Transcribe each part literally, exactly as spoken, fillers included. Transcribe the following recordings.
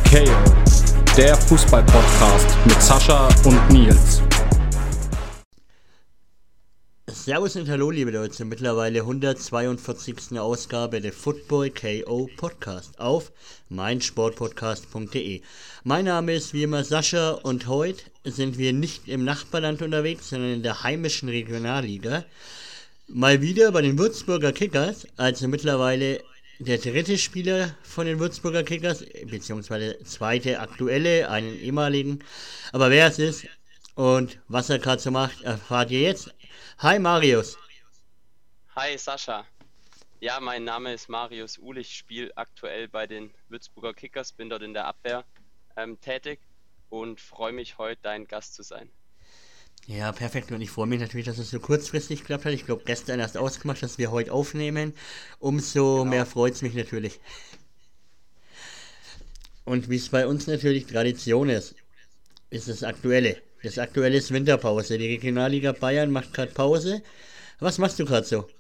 K O, der Fußball-Podcast mit Sascha und Nils. Servus und hallo liebe Leute, mittlerweile hundertzweiundvierzigste Ausgabe der Football K O Podcast auf meinsportpodcast punkt de. Mein Name ist wie immer Sascha und heute sind wir nicht im Nachbarland unterwegs, sondern in der heimischen Regionalliga. Mal wieder bei den Würzburger Kickers, also mittlerweile der dritte Spieler von den Würzburger Kickers, beziehungsweise zweite aktuelle, einen ehemaligen. Aber wer es ist und was er gerade so macht, erfahrt ihr jetzt. Hi Marius. Hi Sascha. Ja, mein Name ist Marius Uhl. Ich spiele aktuell bei den Würzburger Kickers, bin dort in der Abwehr ähm, tätig und freue mich, heute dein Gast zu sein. Ja, perfekt. Und ich freue mich natürlich, dass es so kurzfristig geklappt hat. Ich glaube, gestern erst ausgemacht, dass wir heute aufnehmen. Umso genau. mehr freut es mich natürlich. Und wie es bei uns natürlich Tradition ist, ist das Aktuelle. Das Aktuelle ist Winterpause. Die Regionalliga Bayern macht gerade Pause. Was machst du gerade so?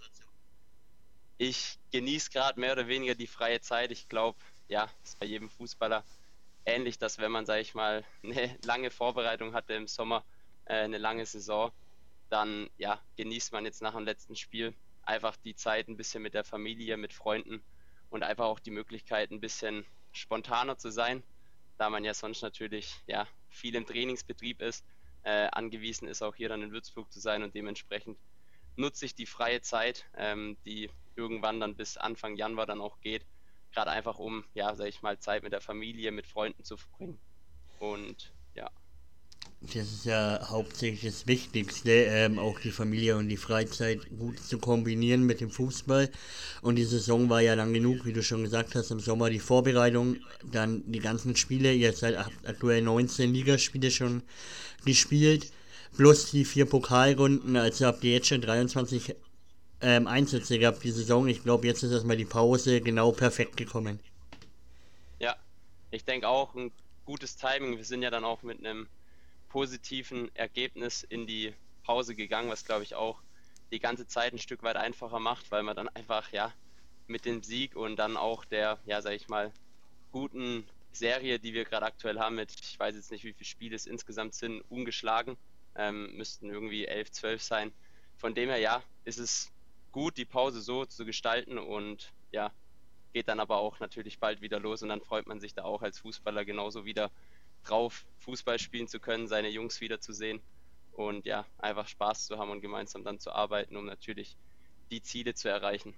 Ich genieße gerade mehr oder weniger die freie Zeit. Ich glaube, ja, ist bei jedem Fußballer ähnlich, dass wenn man, sage ich mal, eine lange Vorbereitung hatte im Sommer, eine lange Saison, dann ja, genießt man jetzt nach dem letzten Spiel einfach die Zeit ein bisschen mit der Familie, mit Freunden und einfach auch die Möglichkeit ein bisschen spontaner zu sein, da man ja sonst natürlich ja viel im Trainingsbetrieb ist, äh, angewiesen ist auch hier dann in Würzburg zu sein und dementsprechend nutze ich die freie Zeit, ähm, die irgendwann dann bis Anfang Januar dann auch geht, gerade einfach um, ja, sag ich mal, Zeit mit der Familie, mit Freunden zu verbringen und ja. Das ist ja hauptsächlich das Wichtigste, ähm, auch die Familie und die Freizeit gut zu kombinieren mit dem Fußball. Und die Saison war ja lang genug, wie du schon gesagt hast, im Sommer die Vorbereitung, dann die ganzen Spiele, ihr seid aktuell neunzehn Ligaspiele schon gespielt, plus die vier Pokalrunden, also habt ihr jetzt schon dreiundzwanzig ähm, Einsätze gehabt die Saison. Ich glaube, jetzt ist erstmal die Pause genau perfekt gekommen. Ja, ich denke auch ein gutes Timing. Wir sind ja dann auch mit einem positiven Ergebnis in die Pause gegangen, was glaube ich auch die ganze Zeit ein Stück weit einfacher macht, weil man dann einfach ja mit dem Sieg und dann auch der, ja sag ich mal, guten Serie, die wir gerade aktuell haben mit, ich weiß jetzt nicht wie viele Spiele es insgesamt sind, ungeschlagen, ähm, müssten irgendwie elf, zwölf sein. Von dem her ja, ist es gut, die Pause so zu gestalten und ja, geht dann aber auch natürlich bald wieder los und dann freut man sich da auch als Fußballer genauso wieder drauf, Fußball spielen zu können, seine Jungs wiederzusehen und ja, einfach Spaß zu haben und gemeinsam dann zu arbeiten, um natürlich die Ziele zu erreichen.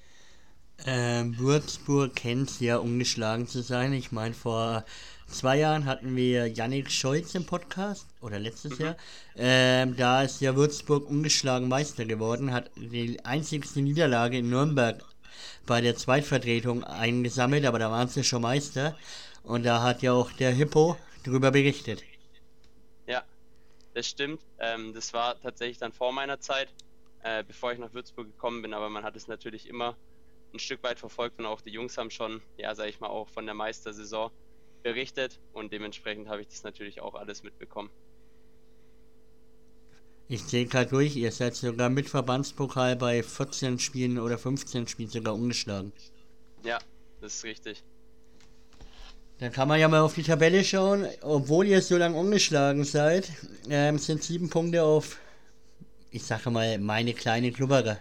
Ähm, Würzburg kennt es ja, ungeschlagen zu sein. Ich meine, vor zwei Jahren hatten wir Yannick Scholz im Podcast, oder letztes mhm. Jahr. Ähm, da ist ja Würzburg ungeschlagen Meister geworden, hat die einzigste Niederlage in Nürnberg bei der Zweitvertretung eingesammelt, aber da waren sie schon Meister. Und da hat ja auch der Hippo drüber berichtet. Ja, das stimmt. Ähm, das war tatsächlich dann vor meiner Zeit, äh, bevor ich nach Würzburg gekommen bin, aber man hat es natürlich immer ein Stück weit verfolgt und auch die Jungs haben schon, ja, sag ich mal, auch von der Meistersaison berichtet und dementsprechend habe ich das natürlich auch alles mitbekommen. Ich sehe gerade durch, ihr seid sogar mit Verbandspokal bei vierzehn Spielen oder fünfzehn Spielen sogar ungeschlagen. Ja, das ist richtig. Dann kann man ja mal auf die Tabelle schauen. Obwohl ihr so lange ungeschlagen seid, ähm, sind sieben Punkte auf, ich sage mal, meine kleine Klubberer.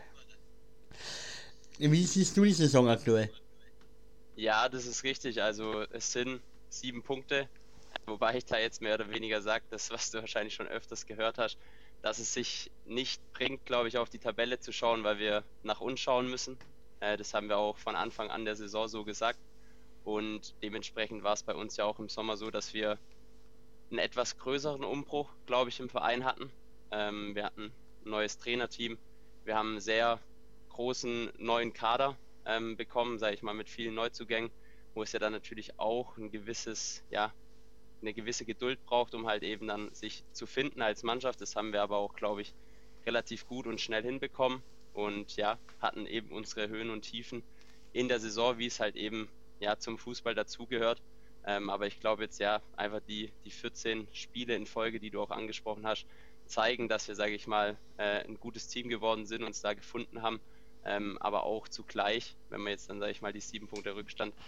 Wie siehst du die Saison aktuell? Ja, das ist richtig. Also es sind sieben Punkte, wobei ich da jetzt mehr oder weniger sage, das, was du wahrscheinlich schon öfters gehört hast, dass es sich nicht bringt, glaube ich, auf die Tabelle zu schauen, weil wir nach uns schauen müssen. Äh, das haben wir auch von Anfang an der Saison so gesagt. Und dementsprechend war es bei uns ja auch im Sommer so, dass wir einen etwas größeren Umbruch, glaube ich, im Verein hatten. Ähm, wir hatten ein neues Trainerteam. Wir haben einen sehr großen neuen Kader ähm, bekommen, sage ich mal, mit vielen Neuzugängen, wo es ja dann natürlich auch ein gewisses, ja, eine gewisse Geduld braucht, um halt eben dann sich zu finden als Mannschaft. Das haben wir aber auch, glaube ich, relativ gut und schnell hinbekommen und ja, hatten eben unsere Höhen und Tiefen in der Saison, wie es halt eben ja zum Fußball dazugehört. Ähm, aber ich glaube jetzt ja einfach die, die vierzehn Spiele in Folge, die du auch angesprochen hast, zeigen, dass wir, sage ich mal, äh, ein gutes Team geworden sind, uns da gefunden haben. Ähm, aber auch zugleich, wenn man jetzt dann, sage ich mal, die sieben Punkte Rückstand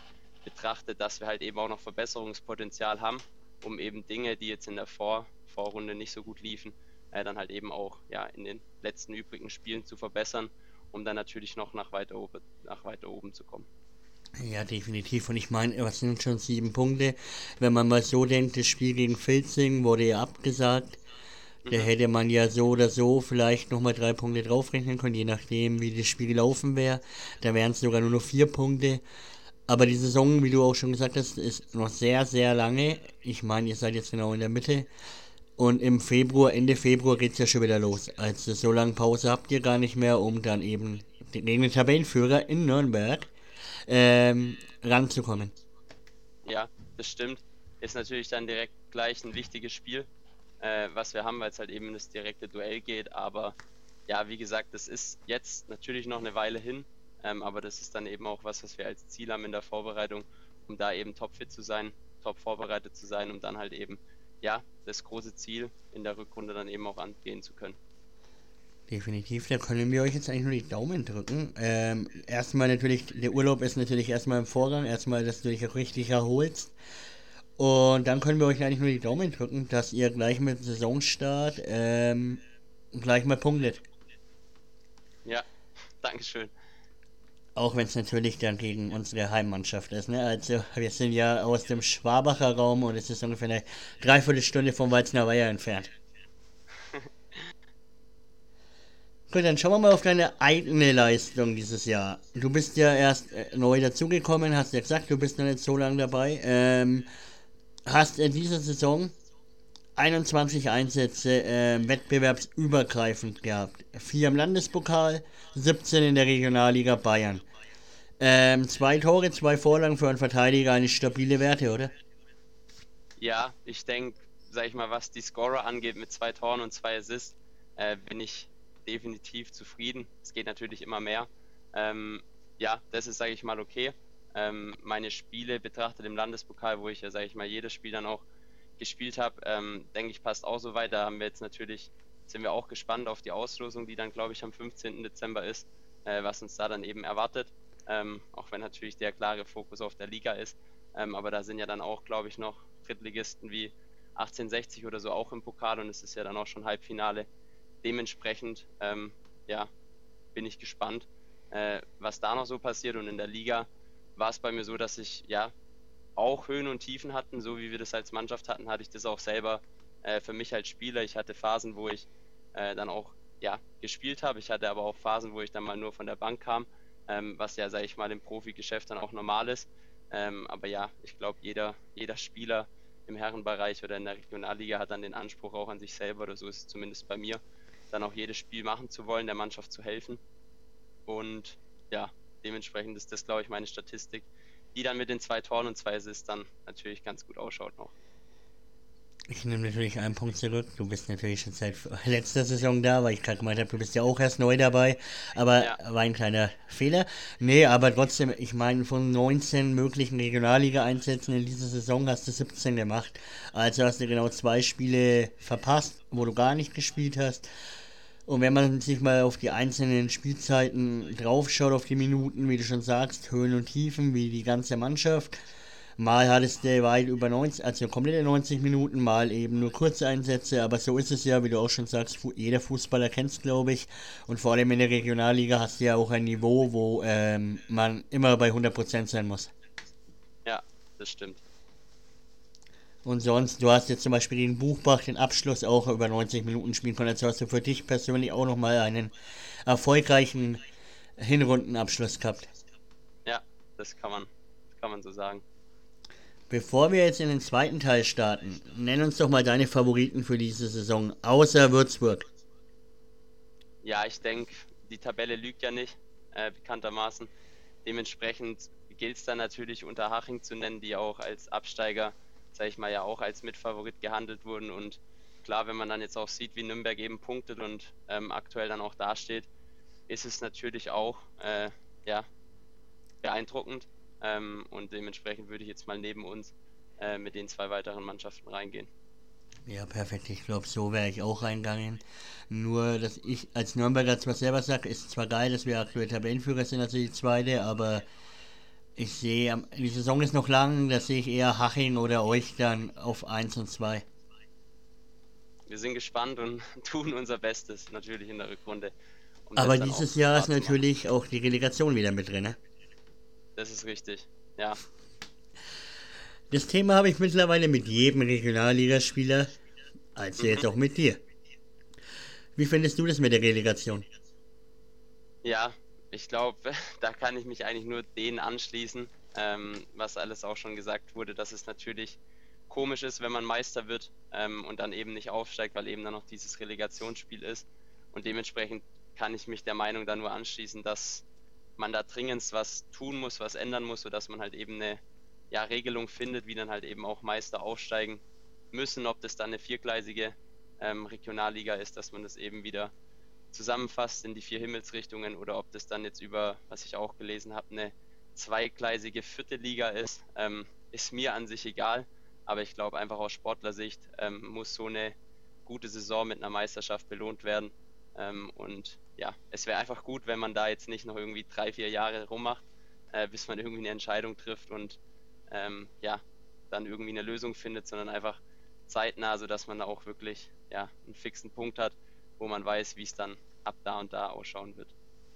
betrachtet, dass wir halt eben auch noch Verbesserungspotenzial haben, um eben Dinge, die jetzt in der Vor Vorrunde nicht so gut liefen, äh, dann halt eben auch ja, in den letzten übrigen Spielen zu verbessern, um dann natürlich noch nach weiter oben, nach weiter oben zu kommen. Ja, definitiv. Und ich meine, was sind schon sieben Punkte? Wenn man mal so denkt, das Spiel gegen Filzing wurde ja abgesagt. Da Mhm. hätte man ja so oder so vielleicht nochmal drei Punkte draufrechnen können, je nachdem, wie das Spiel gelaufen wäre. Da wären es sogar nur noch vier Punkte. Aber die Saison, wie du auch schon gesagt hast, ist noch sehr, sehr lange. Ich meine, ihr seid jetzt genau in der Mitte. Und im Februar, Ende Februar geht es ja schon wieder los. Also so lange Pause habt ihr gar nicht mehr, um dann eben gegen den Tabellenführer in Nürnberg ähm, ranzukommen. Ja, das stimmt. Ist natürlich dann direkt gleich ein wichtiges Spiel, äh, was wir haben, weil es halt eben in das direkte Duell geht. Aber ja, wie gesagt, das ist jetzt natürlich noch eine Weile hin, ähm, aber das ist dann eben auch was, was wir als Ziel haben in der Vorbereitung, um da eben topfit zu sein, top vorbereitet zu sein, um dann halt eben, ja, das große Ziel in der Rückrunde dann eben auch angehen zu können. Definitiv, da können wir euch jetzt eigentlich nur die Daumen drücken. Ähm, erstmal natürlich, der Urlaub ist natürlich erstmal im Vorgang, erstmal, dass du dich auch richtig erholst. Und dann können wir euch eigentlich nur die Daumen drücken, dass ihr gleich mit Saisonstart ähm, gleich mal punktet. Ja, Dankeschön. Auch wenn es natürlich dann gegen unsere Heimmannschaft ist. Ne? Also wir sind ja aus dem Schwabacher Raum und es ist ungefähr eine Dreiviertelstunde vom Weizener Weiher entfernt. Gut, dann schauen wir mal auf deine eigene Leistung dieses Jahr. Du bist ja erst äh, neu dazugekommen, hast ja gesagt, du bist noch nicht so lange dabei. Ähm, hast in dieser Saison einundzwanzig Einsätze äh, wettbewerbsübergreifend gehabt. Vier im Landespokal, siebzehn in der Regionalliga Bayern. Ähm, zwei Tore, zwei Vorlagen für einen Verteidiger, eine stabile Werte, oder? Ja, ich denke, sag ich mal, was die Scorer angeht mit zwei Toren und zwei Assists, äh, bin ich definitiv zufrieden. Es geht natürlich immer mehr. Ähm, ja, das ist, sage ich mal, okay. Ähm, meine Spiele betrachtet im Landespokal, wo ich ja, sage ich mal, jedes Spiel dann auch gespielt habe, ähm, denke ich, passt auch so weit. Da haben wir jetzt natürlich, sind wir auch gespannt auf die Auslosung, die dann, glaube ich, am fünfzehnten Dezember ist, äh, was uns da dann eben erwartet. Ähm, auch wenn natürlich der klare Fokus auf der Liga ist. Ähm, aber da sind ja dann auch, glaube ich, noch Drittligisten wie achtzehnhundertsechzig oder so auch im Pokal und es ist ja dann auch schon Halbfinale. Dementsprechend, ähm, ja, bin ich gespannt, äh, was da noch so passiert. Und in der Liga war es bei mir so, dass ich ja auch Höhen und Tiefen hatten, so wie wir das als Mannschaft hatten, hatte ich das auch selber äh, für mich als Spieler. Ich hatte Phasen, wo ich äh, dann auch ja, gespielt habe. Ich hatte aber auch Phasen, wo ich dann mal nur von der Bank kam, ähm, was ja, sage ich mal, im Profigeschäft dann auch normal ist. Ähm, aber ja, ich glaube, jeder, jeder Spieler im Herrenbereich oder in der Regionalliga hat dann den Anspruch auch an sich selber, oder so ist es zumindest bei mir, dann auch jedes Spiel machen zu wollen, der Mannschaft zu helfen. Und ja, dementsprechend ist das, glaube ich, meine Statistik, die dann mit den zwei Toren und zwei Assists dann natürlich ganz gut ausschaut noch. Ich nehme natürlich einen Punkt zurück. Du bist natürlich schon seit letzter Saison da, weil ich gerade gemeint habe, du bist ja auch erst neu dabei. Aber Ja. war ein kleiner Fehler. Nee, aber trotzdem, ich meine, von neunzehn möglichen Regionalliga-Einsätzen in dieser Saison hast du siebzehn gemacht. Also hast du genau zwei Spiele verpasst, wo du gar nicht gespielt hast. Und wenn man sich mal auf die einzelnen Spielzeiten draufschaut, auf die Minuten, wie du schon sagst, Höhen und Tiefen, wie die ganze Mannschaft. Mal hattest du weit über neunzig, also komplette neunzig Minuten, mal eben nur kurze Einsätze, aber so ist es ja, wie du auch schon sagst, fu- jeder Fußballer kennt es, glaube ich. Und vor allem in der Regionalliga hast du ja auch ein Niveau, wo ähm, man immer bei hundert Prozent sein muss. Ja, das stimmt. Und sonst, du hast jetzt zum Beispiel den Buchbach, den Abschluss auch über neunzig Minuten spielen können, also hast du für dich persönlich auch nochmal einen erfolgreichen Hinrundenabschluss gehabt. Ja, das kann man, kann man so sagen. Bevor wir jetzt in den zweiten Teil starten, nenn uns doch mal deine Favoriten für diese Saison, außer Würzburg. Ja, ich denke, die Tabelle lügt ja nicht, äh, bekanntermaßen. Dementsprechend gilt es dann natürlich Unterhaching zu nennen, die auch als Absteiger, sage ich mal, ja auch als Mitfavorit gehandelt wurden. Und klar, wenn man dann jetzt auch sieht, wie Nürnberg eben punktet und ähm, aktuell dann auch dasteht, ist es natürlich auch äh, ja, beeindruckend. Ähm, und dementsprechend würde ich jetzt mal neben uns äh, mit den zwei weiteren Mannschaften reingehen. Ja, perfekt. Ich glaube, so wäre ich auch reingegangen. Nur, dass ich als Nürnberger zwar selber sage, ist zwar geil, dass wir aktuell Tabellenführer sind, also die zweite, aber Ich sehe, am- die Saison ist noch lang, da sehe ich eher Haching oder euch dann auf eins und zwei. Wir sind gespannt und tun unser Bestes natürlich in der Rückrunde, um Aber das dann auch dieses Jahr ist wahrzumachen. natürlich auch die Relegation wieder mit drin. Ne? Das ist richtig. Ja, Das Thema habe ich mittlerweile mit jedem Regionalligaspieler, also jetzt auch mit dir. Wie findest du das mit der Relegation? ja, ich glaube, da kann ich mich eigentlich nur denen anschließen, ähm, was alles auch schon gesagt wurde, dass es natürlich komisch ist, wenn man Meister wird ähm, und dann eben nicht aufsteigt, weil eben dann noch dieses Relegationsspiel ist. Und dementsprechend kann ich mich der Meinung da nur anschließen, dass man da dringendst was tun muss, was ändern muss, sodass man halt eben eine ja, Regelung findet, wie dann halt eben auch Meister aufsteigen müssen, ob das dann eine viergleisige ähm, Regionalliga ist, dass man das eben wieder zusammenfasst in die vier Himmelsrichtungen oder ob das dann jetzt über, was ich auch gelesen habe, eine zweigleisige vierte Liga ist, ähm, ist mir an sich egal. Aber ich glaube einfach aus Sportlersicht ähm, muss so eine gute Saison mit einer Meisterschaft belohnt werden. Ähm, und ja, es wäre einfach gut, wenn man da jetzt nicht noch irgendwie drei, vier Jahre rummacht, äh, bis man irgendwie eine Entscheidung trifft und ähm, ja, dann irgendwie eine Lösung findet, sondern einfach zeitnah, sodass man da auch wirklich ja, einen fixen Punkt hat, wo man weiß, wie es dann ab da und da ausschauen wird.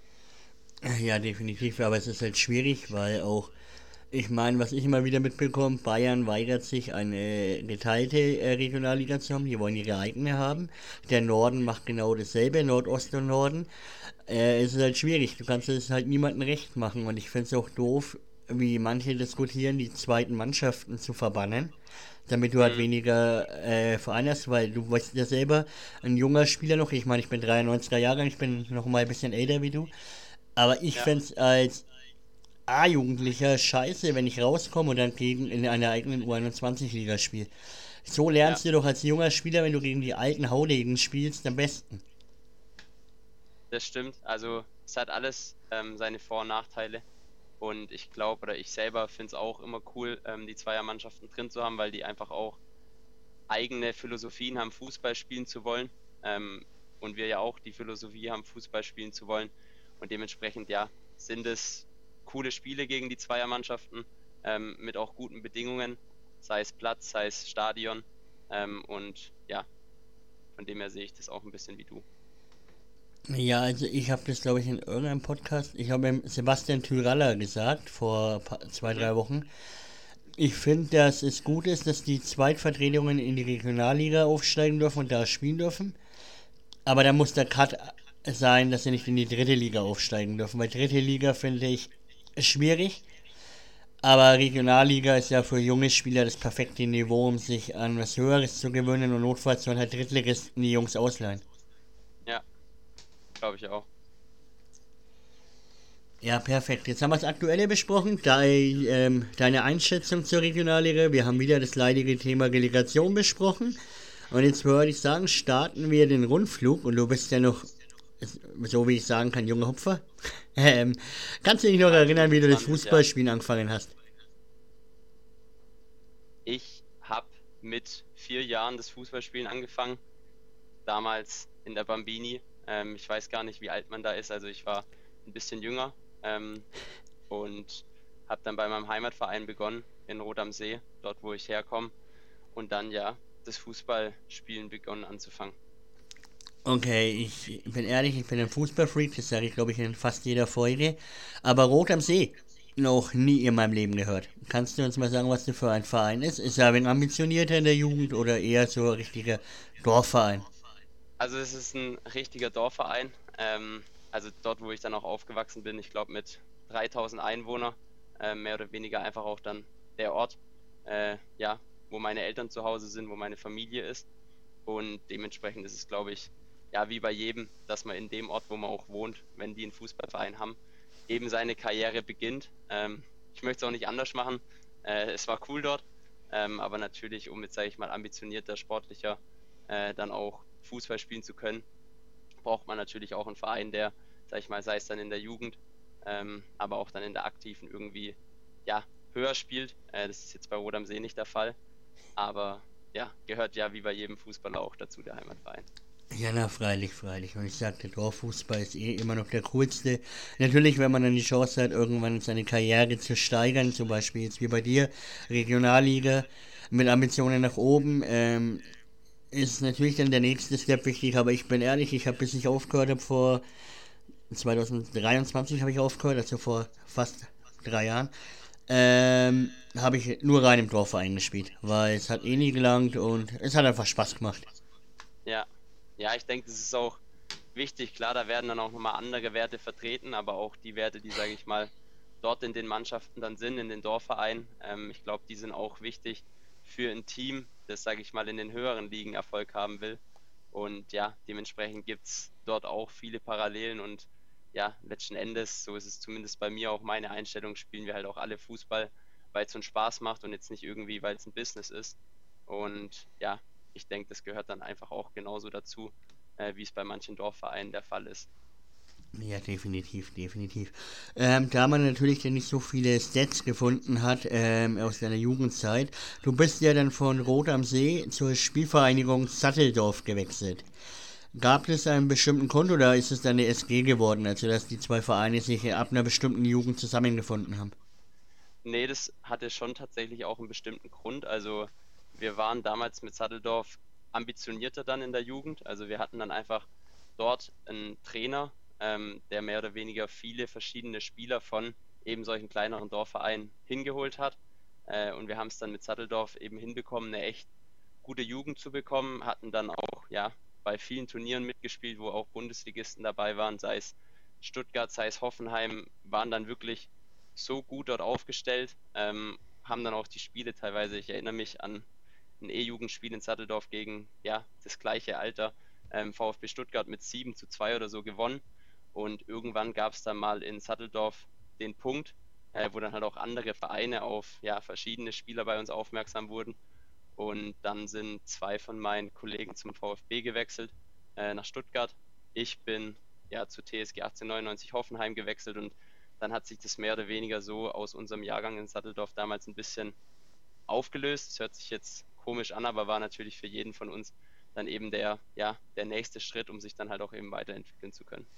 Ja, definitiv, aber es ist halt schwierig, weil auch, ich meine, was ich immer wieder mitbekomme, Bayern weigert sich, eine geteilte äh, Regionalliga zu haben, die wollen ihre eigene haben. Der Norden macht genau dasselbe, Nordost und Norden. Äh, es ist halt schwierig, du kannst es halt niemandem recht machen und ich finde es auch doof, wie manche diskutieren, die zweiten Mannschaften zu verbannen, damit du halt Mhm. weniger äh, Vereine hast, weil du weißt ja selber, ein junger Spieler noch, ich meine, ich bin dreiundneunziger Jahrgang, ich bin noch mal ein bisschen älter wie du, aber ich Ja, fände es als A-Jugendlicher scheiße, wenn ich rauskomme und dann gegen in einer eigenen U einundzwanzig-Liga spiele. So ja, lernst du doch als junger Spieler, wenn du gegen die alten Haudegen spielst, am besten. das stimmt. Also es hat alles ähm, seine Vor- und Nachteile. Und ich glaube, oder ich selber finde es auch immer cool, ähm, die Zweiermannschaften drin zu haben, weil die einfach auch eigene Philosophien haben, Fußball spielen zu wollen. Ähm, und wir ja auch die Philosophie haben, Fußball spielen zu wollen. Und dementsprechend, ja, sind es coole Spiele gegen die Zweiermannschaften, ähm, mit auch guten Bedingungen, sei es Platz, sei es Stadion. Ähm, und ja, von dem her sehe ich das auch ein bisschen wie du. Ja, also ich habe das, glaube ich, in irgendeinem Podcast, ich habe dem Sebastian Tyralla gesagt, vor pa- zwei, Mhm. drei Wochen. Ich finde, dass es gut ist, dass die Zweitvertretungen in die Regionalliga aufsteigen dürfen und da spielen dürfen. Aber da muss der Cut sein, dass sie nicht in die dritte Liga aufsteigen dürfen. Weil dritte Liga finde ich schwierig. Aber Regionalliga ist ja für junge Spieler das perfekte Niveau, um sich an was Höheres zu gewöhnen und notfalls sollen halt Drittligisten die Jungs ausleihen. Ja, glaube ich auch. Ja, perfekt. Jetzt haben wir das Aktuelle besprochen. Dei, ähm, deine Einschätzung zur Regionalliga. Wir haben wieder das leidige Thema Relegation besprochen. Und jetzt würde ich sagen, starten wir den Rundflug. Und du bist ja noch, so wie ich sagen kann, junger Hupfer. Ähm, kannst du dich noch Ja, ich bin erinnern, wie du das fünfundzwanzig, ja. Fußballspielen angefangen hast? Ich habe mit vier Jahren das Fußballspielen angefangen, damals in der Bambini. Ähm, ich weiß gar nicht, wie alt man da ist, also ich war ein bisschen jünger ähm, und habe dann bei meinem Heimatverein begonnen, in Rot am See, dort wo ich herkomme, und dann ja das Fußballspielen begonnen anzufangen. Okay, ich bin ehrlich, ich bin ein Fußballfreak, das sage ich glaube ich in fast jeder Folge. Aber Rot am See, noch nie in meinem Leben gehört. Kannst du uns mal sagen, was du für ein Verein ist? Ist er ein wenig ambitionierter in der Jugend oder eher so ein richtiger Dorfverein? Also es ist ein richtiger Dorfverein, ähm, also dort, wo ich dann auch aufgewachsen bin, ich glaube mit dreitausend Einwohner, äh, mehr oder weniger einfach auch dann der Ort, äh, ja, wo meine Eltern zu Hause sind, wo meine Familie ist. Und dementsprechend ist es, glaube ich, ja, wie bei jedem, dass man in dem Ort, wo man auch wohnt, wenn die einen Fußballverein haben, eben seine Karriere beginnt. Ähm, ich möchte es auch nicht anders machen. Äh, es war cool dort, ähm, aber natürlich, um jetzt, sage ich mal, ambitionierter, sportlicher äh, dann auch Fußball spielen zu können, braucht man natürlich auch einen Verein, der, sag ich mal, sei es dann in der Jugend, ähm, aber auch dann in der aktiven irgendwie, ja, höher spielt. Äh, das ist jetzt bei Rot am See nicht der Fall, aber ja, gehört ja wie bei jedem Fußballer auch dazu, der Heimatverein. Ja, na, freilich, freilich. Und ich sagte, Dorffußball ist eh immer noch der coolste. Natürlich, wenn man dann die Chance hat, irgendwann seine Karriere zu steigern, zum Beispiel jetzt wie bei dir, Regionalliga, mit Ambitionen nach oben, ähm, ist natürlich dann der nächste Step wichtig. Aber ich bin ehrlich, ich habe, bis ich aufgehört habe, vor zwanzig dreiundzwanzig habe ich aufgehört, also vor fast drei Jahren, ähm, habe ich nur rein im Dorfverein gespielt, weil es hat eh nie gelangt und es hat einfach Spaß gemacht. Ja, ja, ich denke, das ist auch wichtig. Klar, da werden dann auch nochmal andere Werte vertreten, aber auch die Werte, die, sage ich mal, dort in den Mannschaften dann sind, in den Dorfvereinen. Ähm, ich glaube, die sind auch wichtig für ein Team, das, sage ich mal, in den höheren Ligen Erfolg haben will. Und ja, dementsprechend gibt es dort auch viele Parallelen und ja, letzten Endes, so ist es zumindest bei mir auch meine Einstellung, spielen wir halt auch alle Fußball, weil es uns Spaß macht und jetzt nicht irgendwie, weil es ein Business ist. Und ja, ich denke, das gehört dann einfach auch genauso dazu, äh, wie es bei manchen Dorfvereinen der Fall ist. Ja, definitiv, definitiv. Ähm, da man natürlich dann nicht so viele Stats gefunden hat ähm, aus deiner Jugendzeit, du bist ja dann von Rot am See zur Spielvereinigung Satteldorf gewechselt. Gab es einen bestimmten Grund oder ist es dann eine S G geworden, also dass die zwei Vereine sich ab einer bestimmten Jugend zusammengefunden haben? Nee, das hatte schon tatsächlich auch einen bestimmten Grund. Also wir waren damals mit Satteldorf ambitionierter dann in der Jugend. Also wir hatten dann einfach dort einen Trainer, ähm, der mehr oder weniger viele verschiedene Spieler von eben solchen kleineren Dorfvereinen hingeholt hat. Äh, und wir haben es dann mit Satteldorf eben hinbekommen, eine echt gute Jugend zu bekommen. Hatten dann auch ja bei vielen Turnieren mitgespielt, wo auch Bundesligisten dabei waren, sei es Stuttgart, sei es Hoffenheim, waren dann wirklich so gut dort aufgestellt, ähm, haben dann auch die Spiele teilweise, ich erinnere mich an ein E-Jugendspiel in Satteldorf gegen ja, das gleiche Alter, ähm, VfB Stuttgart mit sieben zu zwei oder so gewonnen. Und irgendwann gab es dann mal in Satteldorf den Punkt, äh, wo dann halt auch andere Vereine auf ja, verschiedene Spieler bei uns aufmerksam wurden. Und dann sind zwei von meinen Kollegen zum VfB gewechselt, äh, nach Stuttgart. Ich bin ja zu T S G achtzehnhundertneunundneunzig Hoffenheim gewechselt und dann hat sich das mehr oder weniger so aus unserem Jahrgang in Satteldorf damals ein bisschen aufgelöst. Das hört sich jetzt komisch an, aber war natürlich für jeden von uns dann eben der, ja, der nächste Schritt, um sich dann halt auch eben weiterentwickeln zu können.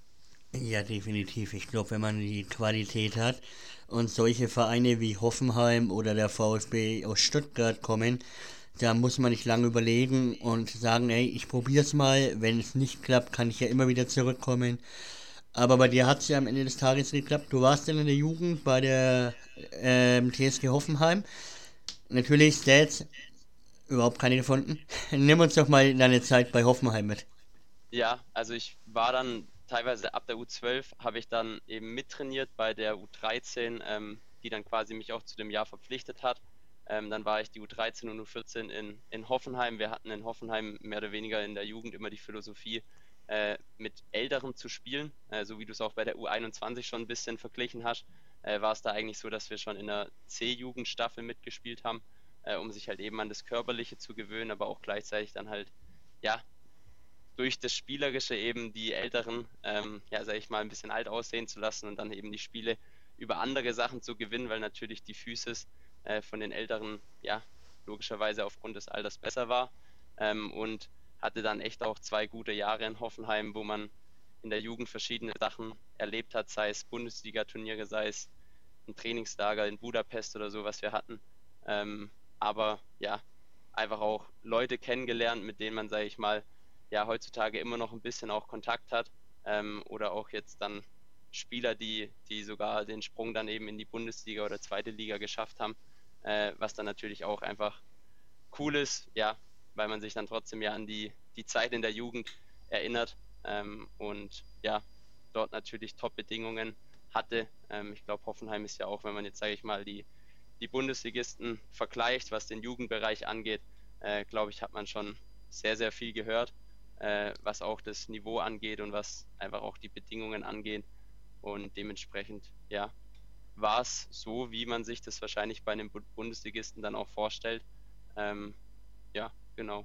Ja, definitiv. Ich glaube, wenn man die Qualität hat und solche Vereine wie Hoffenheim oder der VfB aus Stuttgart kommen, da muss man nicht lange überlegen und sagen, ey, ich probier's mal. Wenn es nicht klappt, kann ich ja immer wieder zurückkommen. Aber bei dir hat es ja am Ende des Tages geklappt. Du warst dann in der Jugend bei der ähm, T S G Hoffenheim. Natürlich Stats, überhaupt keine gefunden. Nimm uns doch mal deine Zeit bei Hoffenheim mit. Ja, also ich war dann teilweise ab der U zwölf, habe ich dann eben mittrainiert bei der U dreizehn, ähm, die dann quasi mich auch zu dem Jahr verpflichtet hat. Ähm, dann war ich die U dreizehn und U vierzehn in, in Hoffenheim. Wir hatten in Hoffenheim mehr oder weniger in der Jugend immer die Philosophie, äh, mit Älteren zu spielen, äh, so wie du es auch bei der U einundzwanzig schon ein bisschen verglichen hast, äh, war es da eigentlich so, dass wir schon in der C-Jugendstaffel mitgespielt haben, äh, um sich halt eben an das Körperliche zu gewöhnen, aber auch gleichzeitig dann halt, ja, durch das Spielerische eben die Älteren, ähm, ja, sag ich mal, ein bisschen alt aussehen zu lassen und dann eben die Spiele über andere Sachen zu gewinnen, weil natürlich die Physis äh, von den Älteren, ja, logischerweise aufgrund des Alters besser war, ähm, und hatte dann echt auch zwei gute Jahre in Hoffenheim, wo man in der Jugend verschiedene Sachen erlebt hat, sei es Bundesliga-Turniere, sei es ein Trainingslager in Budapest oder so, was wir hatten. Ähm, aber ja, einfach auch Leute kennengelernt, mit denen man, sage ich mal, ja heutzutage immer noch ein bisschen auch Kontakt hat, ähm, oder auch jetzt dann Spieler, die, die sogar den Sprung dann eben in die Bundesliga oder zweite Liga geschafft haben, äh, was dann natürlich auch einfach cool ist, ja, weil man sich dann trotzdem ja an die, die Zeit in der Jugend erinnert, ähm, und ja, dort natürlich Top-Bedingungen hatte. Ähm, ich glaube, Hoffenheim ist ja auch, wenn man jetzt, sage ich mal, die, die Bundesligisten vergleicht, was den Jugendbereich angeht, äh, glaube ich, hat man schon sehr, sehr viel gehört, äh, was auch das Niveau angeht und was einfach auch die Bedingungen angeht. Und dementsprechend, ja, war es so, wie man sich das wahrscheinlich bei einem Bu- Bundesligisten dann auch vorstellt. Ähm, ja, genau.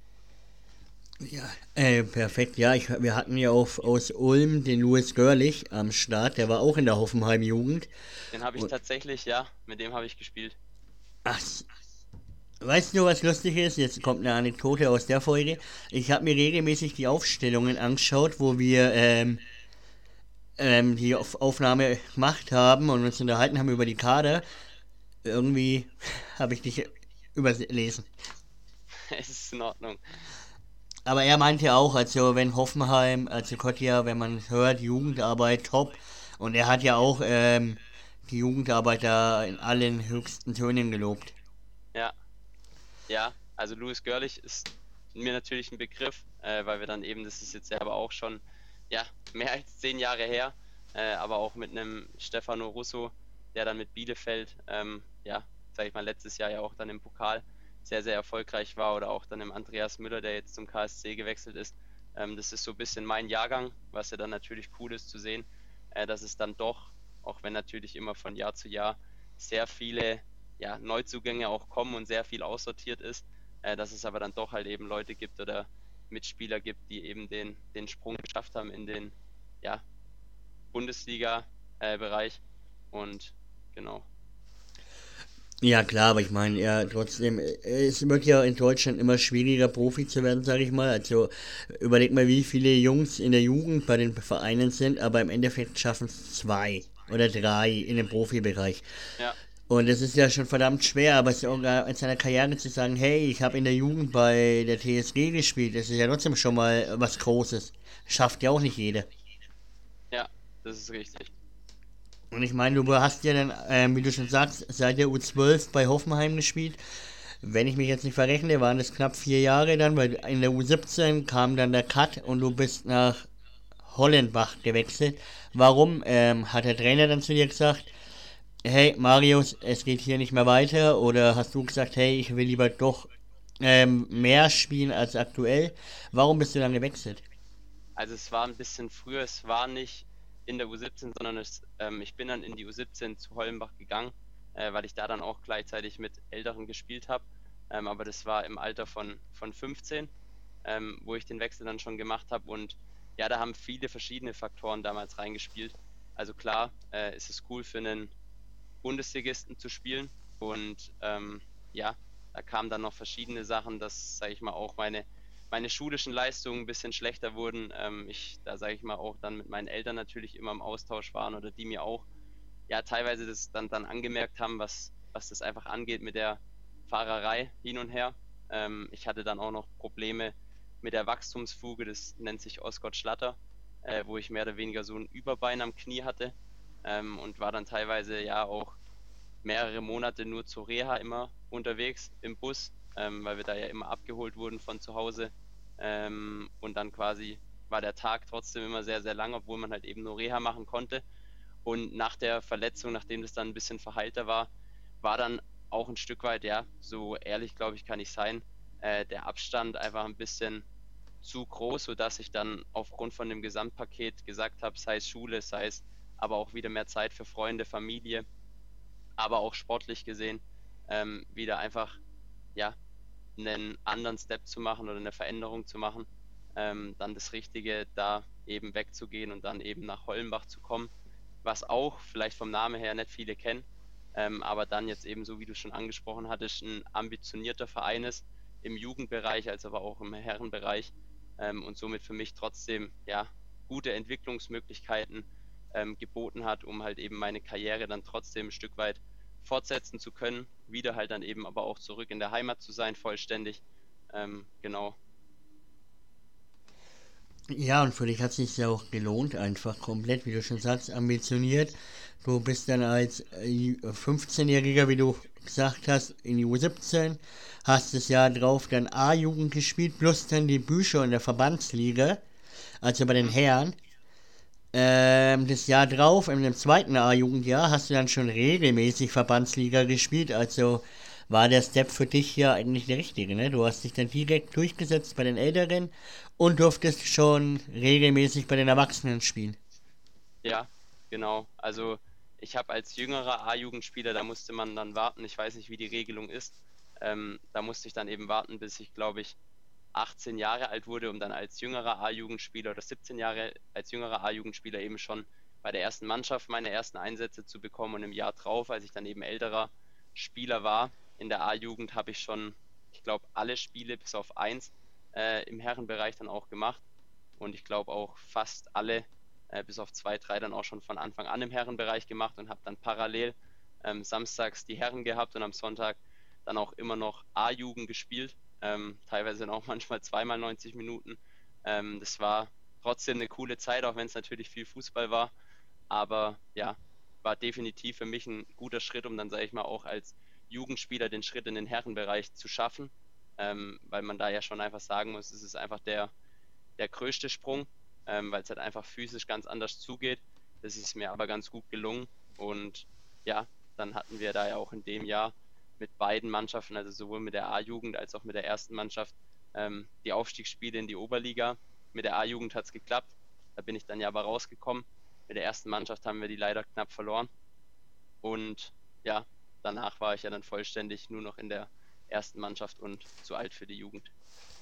Ja, äh, perfekt. Ja, ich, wir hatten ja auch aus Ulm den Louis Görlich am Start. Der war auch in der Hoffenheim-Jugend. Den habe ich Und, tatsächlich, ja, mit dem habe ich gespielt. ach, s- Weißt du, was lustig ist? Jetzt kommt eine Anekdote aus der Folge. Ich habe mir regelmäßig die Aufstellungen angeschaut, wo wir ähm, ähm, die Auf Aufnahme gemacht haben und uns unterhalten haben über die Kader. Irgendwie habe ich dich überlesen. Es ist in Ordnung. Aber er meinte auch, also wenn Hoffenheim, also Kotja, wenn man hört, Jugendarbeit top. Und er hat ja auch ähm, die Jugendarbeit da in allen höchsten Tönen gelobt. Ja, ja, also Louis Görlich ist mir natürlich ein Begriff, äh, weil wir dann eben, das ist jetzt ja aber auch schon, ja, mehr als zehn Jahre her, äh, aber auch mit einem Stefano Russo, der dann mit Bielefeld, ähm, ja, sag ich mal, letztes Jahr ja auch dann im Pokal sehr, sehr erfolgreich war, oder auch dann im Andreas Müller, der jetzt zum K S C gewechselt ist. Ähm, das ist so ein bisschen mein Jahrgang, was ja dann natürlich cool ist zu sehen, äh, dass es dann doch, auch wenn natürlich immer von Jahr zu Jahr sehr viele, ja, Neuzugänge auch kommen und sehr viel aussortiert ist, äh, dass es aber dann doch halt eben Leute gibt oder Mitspieler gibt, die eben den, den Sprung geschafft haben in den, ja, Bundesliga-Bereich. Und genau. Ja klar, aber ich meine, ja, trotzdem, äh, es wird ja in Deutschland immer schwieriger, Profi zu werden, sage ich mal. Also überleg mal, wie viele Jungs in der Jugend bei den Vereinen sind, aber im Endeffekt schaffen es zwei oder drei in dem Profibereich. Ja, Und es ist ja schon verdammt schwer, aber sogar in seiner Karriere zu sagen, hey, ich habe in der Jugend bei der T S G gespielt, das ist ja trotzdem schon mal was Großes. Schafft ja auch nicht jeder. ja, das ist richtig. Und ich meine, du hast ja dann, ähm, wie du schon sagst, seit der U zwölf bei Hoffenheim gespielt. Wenn ich mich jetzt nicht verrechne, waren das knapp vier Jahre dann, weil in der U siebzehn kam dann der Cut und du bist nach Hollenbach gewechselt. Warum? Ähm, hat der Trainer dann zu dir gesagt, hey Marius, es geht hier nicht mehr weiter? Oder hast du gesagt, hey, ich will lieber doch ähm, mehr spielen als aktuell? Warum bist du dann gewechselt? Also es war ein bisschen früher, es war nicht in der U siebzehn, sondern es, ähm, ich bin dann in die U siebzehn zu Hollenbach gegangen, äh, weil ich da dann auch gleichzeitig mit Älteren gespielt habe. Ähm, aber das war im Alter von, von fünfzehn, ähm, wo ich den Wechsel dann schon gemacht habe. Und ja, da haben viele verschiedene Faktoren damals reingespielt. Also klar, äh, ist es cool für einen Bundesligisten zu spielen. Und ähm, ja, da kamen dann noch verschiedene Sachen, dass, sage ich mal, auch meine, meine schulischen Leistungen ein bisschen schlechter wurden. Ähm, ich, da sage ich mal, auch dann mit meinen Eltern natürlich immer im Austausch waren oder die mir auch, ja, teilweise das dann, dann angemerkt haben, was, was das einfach angeht mit der Fahrerei hin und her. Ähm, ich hatte dann auch noch Probleme mit der Wachstumsfuge, das nennt sich Osgood Schlatter, äh, wo ich mehr oder weniger so ein Überbein am Knie hatte, ähm, und war dann teilweise ja auch mehrere Monate nur zur Reha immer unterwegs im Bus, ähm, weil wir da ja immer abgeholt wurden von zu Hause. Ähm, und dann quasi war der Tag trotzdem immer sehr, sehr lang, obwohl man halt eben nur Reha machen konnte. Und nach der Verletzung, nachdem das dann ein bisschen verheilter war, war dann auch ein Stück weit, ja, so ehrlich glaube ich kann ich sein, äh, der Abstand einfach ein bisschen zu groß, sodass ich dann aufgrund von dem Gesamtpaket gesagt habe, sei es Schule, sei es aber auch wieder mehr Zeit für Freunde, Familie, aber auch sportlich gesehen, ähm, wieder einfach, ja, einen anderen Step zu machen oder eine Veränderung zu machen, ähm, dann das Richtige, da eben wegzugehen und dann eben nach Hollenbach zu kommen, was auch vielleicht vom Namen her nicht viele kennen, ähm, aber dann jetzt eben so, wie du schon angesprochen hattest, ein ambitionierter Verein ist, im Jugendbereich als aber auch im Herrenbereich, ähm, und somit für mich trotzdem, ja, gute Entwicklungsmöglichkeiten ähm, geboten hat, um halt eben meine Karriere dann trotzdem ein Stück weit fortsetzen zu können, wieder halt dann eben aber auch zurück in der Heimat zu sein, vollständig. Ähm, genau. Ja, und für dich hat es sich ja auch gelohnt, einfach komplett, wie du schon sagst, ambitioniert. Du bist dann als äh, fünfzehnjähriger, wie du gesagt hast, in die U siebzehn, hast das Jahr drauf dann A-Jugend gespielt, plus dann die Bücher in der Verbandsliga, also bei den Mhm. Herren. Ähm, das Jahr drauf, in dem zweiten A-Jugendjahr, hast du dann schon regelmäßig Verbandsliga gespielt, also war der Step für dich ja eigentlich der richtige, ne? Du hast dich dann direkt durchgesetzt bei den Älteren und durftest schon regelmäßig bei den Erwachsenen spielen. Ja, genau. Also ich habe als jüngerer A-Jugendspieler, da musste man dann warten, ich weiß nicht, wie die Regelung ist, ähm, da musste ich dann eben warten, bis ich, glaube ich, achtzehn Jahre alt wurde, um dann als jüngerer A-Jugendspieler oder siebzehn Jahre als jüngerer A-Jugendspieler eben schon bei der ersten Mannschaft meine ersten Einsätze zu bekommen. Und im Jahr drauf, als ich dann eben älterer Spieler war, in der A-Jugend habe ich schon, ich glaube, alle Spiele bis auf eins äh, im Herrenbereich dann auch gemacht. Und ich glaube auch fast alle, äh, bis auf zwei, drei dann auch schon von Anfang an im Herrenbereich gemacht und habe dann parallel ähm, samstags die Herren gehabt und am Sonntag dann auch immer noch A-Jugend gespielt. Ähm, teilweise dann auch manchmal zweimal neunzig Minuten. Ähm, das war trotzdem eine coole Zeit, auch wenn es natürlich viel Fußball war. Aber ja, war definitiv für mich ein guter Schritt, um dann, sage ich mal, auch als Jugendspieler den Schritt in den Herrenbereich zu schaffen. Ähm, weil man da ja schon einfach sagen muss, es ist einfach der, der größte Sprung, ähm, weil es halt einfach physisch ganz anders zugeht. Das ist mir aber ganz gut gelungen. Und ja, dann hatten wir da ja auch in dem Jahr mit beiden Mannschaften, also sowohl mit der A-Jugend als auch mit der ersten Mannschaft, ähm, die Aufstiegsspiele in die Oberliga. Mit der A-Jugend hat es geklappt. Da bin ich dann ja aber rausgekommen. Mit der ersten Mannschaft haben wir die leider knapp verloren. Und ja, danach war ich ja dann vollständig nur noch in der ersten Mannschaft und zu alt für die Jugend.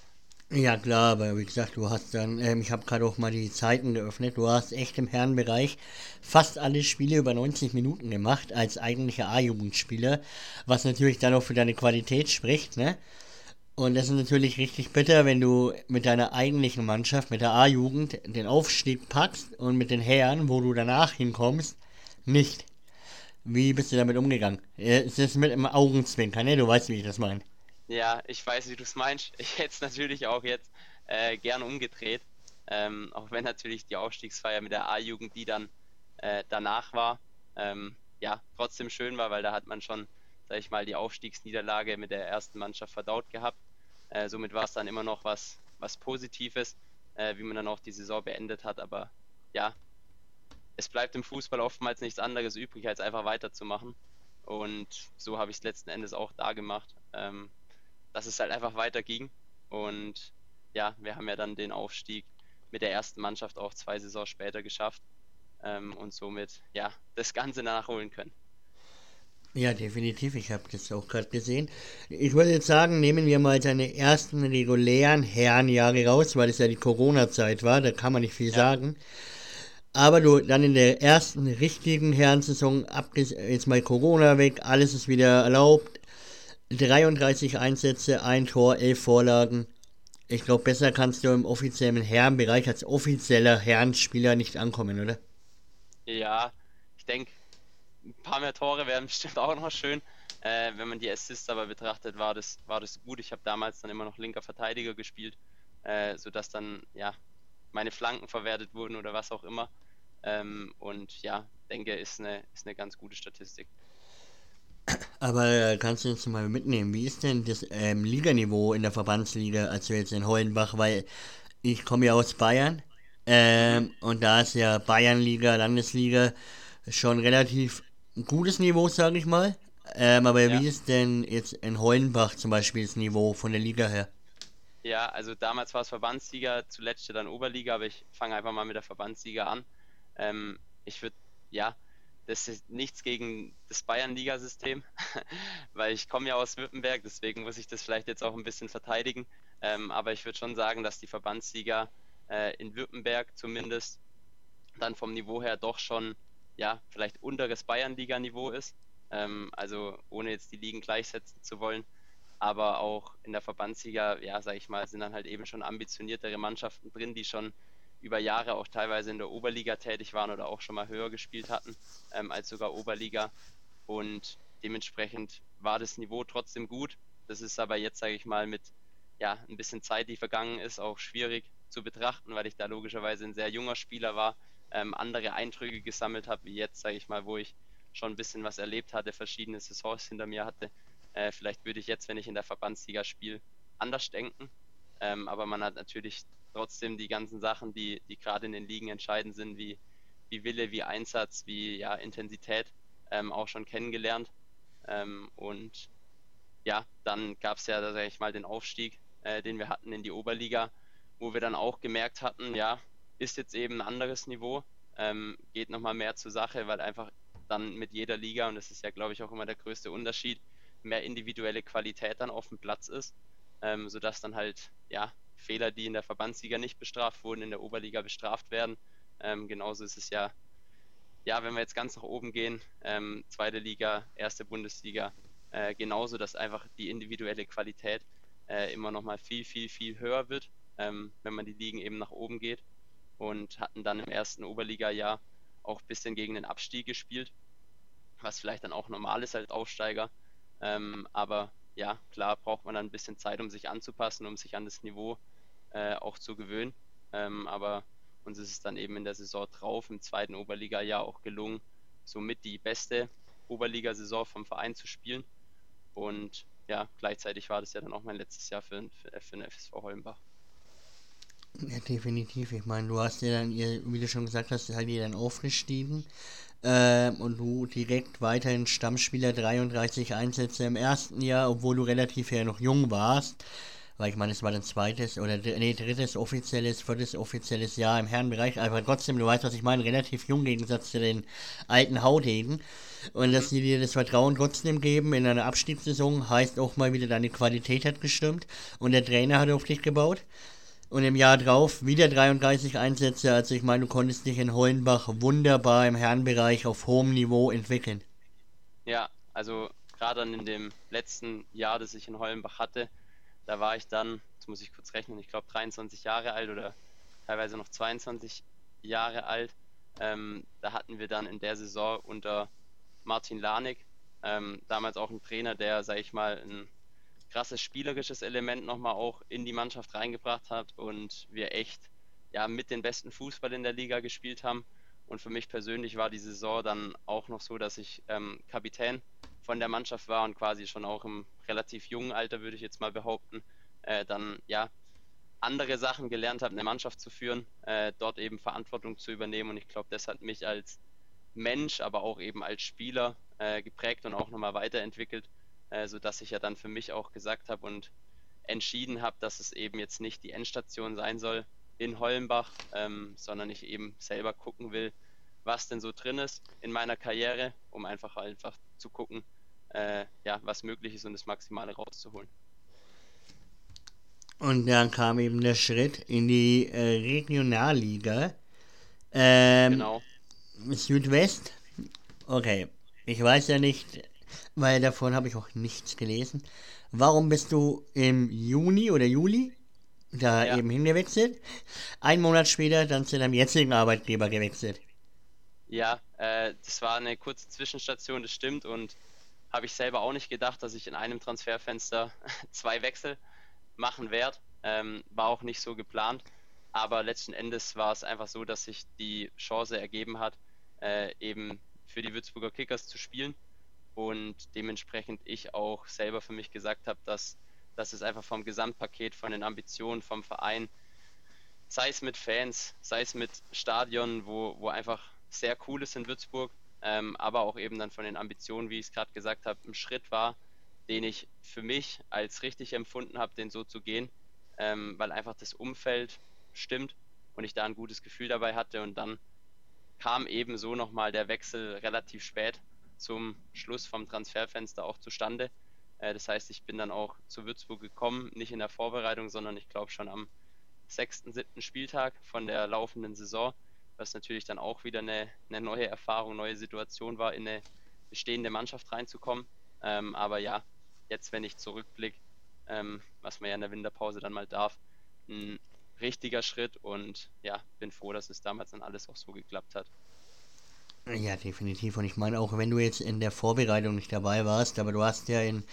Ja klar, aber wie gesagt, du hast dann, ähm, ich habe gerade auch mal die Zeiten geöffnet, du hast echt im Herrenbereich fast alle Spiele über neunzig Minuten gemacht als eigentlicher A-Jugendspieler, was natürlich dann auch für deine Qualität spricht, ne? Und das ist natürlich richtig bitter, wenn du mit deiner eigentlichen Mannschaft, mit der A-Jugend, den Aufstieg packst und mit den Herren, wo du danach hinkommst, nicht. Wie bist du damit umgegangen? Äh, Es ist mit einem Augenzwinkern, ne? Du weißt, wie ich das meine. Ja, ich weiß, wie du es meinst. Ich hätte es natürlich auch jetzt äh, gern umgedreht. Ähm, auch wenn natürlich die Aufstiegsfeier mit der A-Jugend, die dann äh, danach war, ähm, ja, trotzdem schön war, weil da hat man schon, sag ich mal, die Aufstiegsniederlage mit der ersten Mannschaft verdaut gehabt. Äh, somit war es dann immer noch was, was Positives, äh, wie man dann auch die Saison beendet hat. Aber ja, es bleibt im Fußball oftmals nichts anderes übrig, als einfach weiterzumachen. Und so habe ich es letzten Endes auch da gemacht. Ähm, dass es halt einfach weiterging. Und ja, wir haben ja dann den Aufstieg mit der ersten Mannschaft auch zwei Saisons später geschafft ähm, und somit ja das Ganze nachholen können. Ja, definitiv. Ich habe das auch gerade gesehen. Ich würde jetzt sagen, nehmen wir mal deine ersten regulären Herrenjahre raus, weil es ja die Corona-Zeit war. Da kann man nicht viel Ja, sagen. Aber du dann in der ersten richtigen Herrensaison, abges jetzt mal Corona weg, alles ist wieder erlaubt. dreiunddreißig Einsätze, ein Tor, elf Vorlagen. Ich glaube, besser kannst du im offiziellen Herrenbereich als offizieller Herrenspieler nicht ankommen, oder? ja, ich denke, ein paar mehr Tore wären bestimmt auch noch schön. Äh, wenn man die Assists aber betrachtet, war das, war das gut. Ich habe damals dann immer noch linker Verteidiger gespielt, äh, sodass dann ja meine Flanken verwertet wurden oder was auch immer. Ähm, und ja, denke, ist eine, ist eine ganz gute Statistik. Aber äh, kannst du uns mal mitnehmen, wie ist denn das ähm, Liganiveau in der Verbandsliga, also jetzt in Hollenbach, weil ich komme ja aus Bayern Mhm. ähm, und da ist ja Bayernliga, Landesliga schon relativ gutes Niveau, sage ich mal. Ähm, aber Ja. wie ist denn jetzt in Hollenbach zum Beispiel das Niveau von der Liga her? Ja, also damals war es Verbandsliga, zuletzt ja dann Oberliga, aber ich fange einfach mal mit der Verbandsliga an. Ähm, ich würde, ja, das ist nichts gegen das Bayern-Liga-System, weil ich komme ja aus Württemberg, deswegen muss ich das vielleicht jetzt auch ein bisschen verteidigen. Ähm, aber ich würde schon sagen, dass die Verbandsliga äh, in Württemberg zumindest dann vom Niveau her doch schon, ja, vielleicht unteres Bayern-Liga-Niveau ist. Ähm, also ohne jetzt die Ligen gleichsetzen zu wollen, aber auch in der Verbandsliga, ja, sage ich mal, sind dann halt eben schon ambitioniertere Mannschaften drin, die schon über Jahre auch teilweise in der Oberliga tätig waren oder auch schon mal höher gespielt hatten ähm, als sogar Oberliga. Und dementsprechend war das Niveau trotzdem gut. Das ist aber jetzt, sage ich mal, mit ja, ein bisschen Zeit, die vergangen ist, auch schwierig zu betrachten, weil ich da logischerweise ein sehr junger Spieler war, ähm, andere Eindrücke gesammelt habe, wie jetzt, sage ich mal, wo ich schon ein bisschen was erlebt hatte, verschiedene Saisons hinter mir hatte. Äh, vielleicht würde ich jetzt, wenn ich in der Verbandsliga spiele, anders denken. Ähm, aber man hat natürlich trotzdem die ganzen Sachen, die, die gerade in den Ligen entscheidend sind, wie, wie Wille, wie Einsatz, wie ja, Intensität, ähm, auch schon kennengelernt. Ähm, und ja, dann gab es ja, sage ich mal, den Aufstieg, äh, den wir hatten in die Oberliga, wo wir dann auch gemerkt hatten, ja, ist jetzt eben ein anderes Niveau, ähm, geht nochmal mehr zur Sache, weil einfach dann mit jeder Liga, und das ist ja, glaube ich, auch immer der größte Unterschied, mehr individuelle Qualität dann auf dem Platz ist, ähm, sodass dann halt, ja, Fehler, die in der Verbandsliga nicht bestraft wurden, in der Oberliga bestraft werden. Ähm, genauso ist es ja, ja, wenn wir jetzt ganz nach oben gehen, ähm, zweite Liga, erste Bundesliga, Äh, genauso, dass einfach die individuelle Qualität äh, immer nochmal viel, viel, viel höher wird, ähm, wenn man die Ligen eben nach oben geht. Und hatten dann im ersten Oberliga-Jahr auch ein bisschen gegen den Abstieg gespielt, was vielleicht dann auch normal ist als Aufsteiger. Ähm, aber ja, klar braucht man dann ein bisschen Zeit, um sich anzupassen, um sich an das Niveau äh, auch zu gewöhnen. Ähm, aber uns ist es dann eben in der Saison drauf, im zweiten Oberliga-Jahr auch gelungen, somit die beste Oberligasaison vom Verein zu spielen. Und ja, gleichzeitig war das ja dann auch mein letztes Jahr für, für, für den F S V Hollenbach. Ja, definitiv. Ich meine, du hast ja dann, ihr, wie du schon gesagt hast, halt ihr dann aufgestiegen. Ähm, und du direkt weiterhin Stammspieler, dreiunddreißig Einsätze im ersten Jahr, obwohl du relativ ja noch jung warst. Weil ich meine, es war dein zweites oder nee, drittes offizielles, viertes offizielles Jahr im Herrenbereich. Aber trotzdem, du weißt, was ich meine, relativ jung im Gegensatz zu den alten Haudegen. Und dass sie dir das Vertrauen trotzdem geben in einer Abstiegssaison, heißt auch mal wieder, deine Qualität hat gestimmt und der Trainer hat auf dich gebaut. Und im Jahr drauf wieder dreiunddreißig Einsätze, also ich meine, du konntest dich in Hollenbach wunderbar im Herrenbereich auf hohem Niveau entwickeln. Ja, also gerade in dem letzten Jahr, das ich in Hollenbach hatte, da war ich dann, jetzt muss ich kurz rechnen, ich glaube dreiundzwanzig Jahre alt oder teilweise noch zweiundzwanzig Jahre alt. Ähm, da hatten wir dann in der Saison unter Martin Lanik, ähm, damals auch ein Trainer, der, sag ich mal, ein krasses spielerisches Element nochmal auch in die Mannschaft reingebracht hat und wir echt ja mit den besten Fußball in der Liga gespielt haben. Und für mich persönlich war die Saison dann auch noch so, dass ich ähm, Kapitän von der Mannschaft war und quasi schon auch im relativ jungen Alter, würde ich jetzt mal behaupten, äh, dann ja andere Sachen gelernt habe, eine Mannschaft zu führen, äh, dort eben Verantwortung zu übernehmen. Und ich glaube, das hat mich als Mensch, aber auch eben als Spieler äh, geprägt und auch nochmal weiterentwickelt, äh, sodass ich ja dann für mich auch gesagt habe und entschieden habe, dass es eben jetzt nicht die Endstation sein soll in Hollenbach, ähm, sondern ich eben selber gucken will, was denn so drin ist in meiner Karriere, um einfach einfach zu gucken, äh, ja, was möglich ist und das Maximale rauszuholen. Und dann kam eben der Schritt in die äh, Regionalliga. Ähm, Genau. Südwest. Okay. Ich weiß ja nicht, weil davon habe ich auch nichts gelesen. Warum bist du im Juni oder Juli da Ja. eben hingewechselt? Ein Monat später dann zu deinem jetzigen Arbeitgeber gewechselt. Ja, äh, das war eine kurze Zwischenstation, das stimmt, und habe ich selber auch nicht gedacht, dass ich in einem Transferfenster zwei Wechsel machen werde. Ähm, war auch nicht so geplant, aber letzten Endes war es einfach so, dass sich die Chance ergeben hat, äh, eben für die Würzburger Kickers zu spielen und dementsprechend ich auch selber für mich gesagt habe, dass, dass es einfach vom Gesamtpaket, von den Ambitionen vom Verein, sei es mit Fans, sei es mit Stadion, wo, wo einfach sehr cool ist in Würzburg, ähm, aber auch eben dann von den Ambitionen, wie ich es gerade gesagt habe, ein Schritt war, den ich für mich als richtig empfunden habe, den so zu gehen, ähm, weil einfach das Umfeld stimmt und ich da ein gutes Gefühl dabei hatte. Und dann kam eben so nochmal der Wechsel relativ spät zum Schluss vom Transferfenster auch zustande. Äh, das heißt, ich bin dann auch zu Würzburg gekommen, nicht in der Vorbereitung, sondern ich glaube schon am sechsten, siebten Spieltag von der laufenden Saison, was natürlich dann auch wieder eine, eine neue Erfahrung, neue Situation war, in eine bestehende Mannschaft reinzukommen. Ähm, aber ja, jetzt, wenn ich zurückblicke, ähm, was man ja in der Winterpause dann mal darf, ein richtiger Schritt und ja, bin froh, dass es damals dann alles auch so geklappt hat. Ja, definitiv. Und ich meine, auch wenn du jetzt in der Vorbereitung nicht dabei warst, aber du hast ja in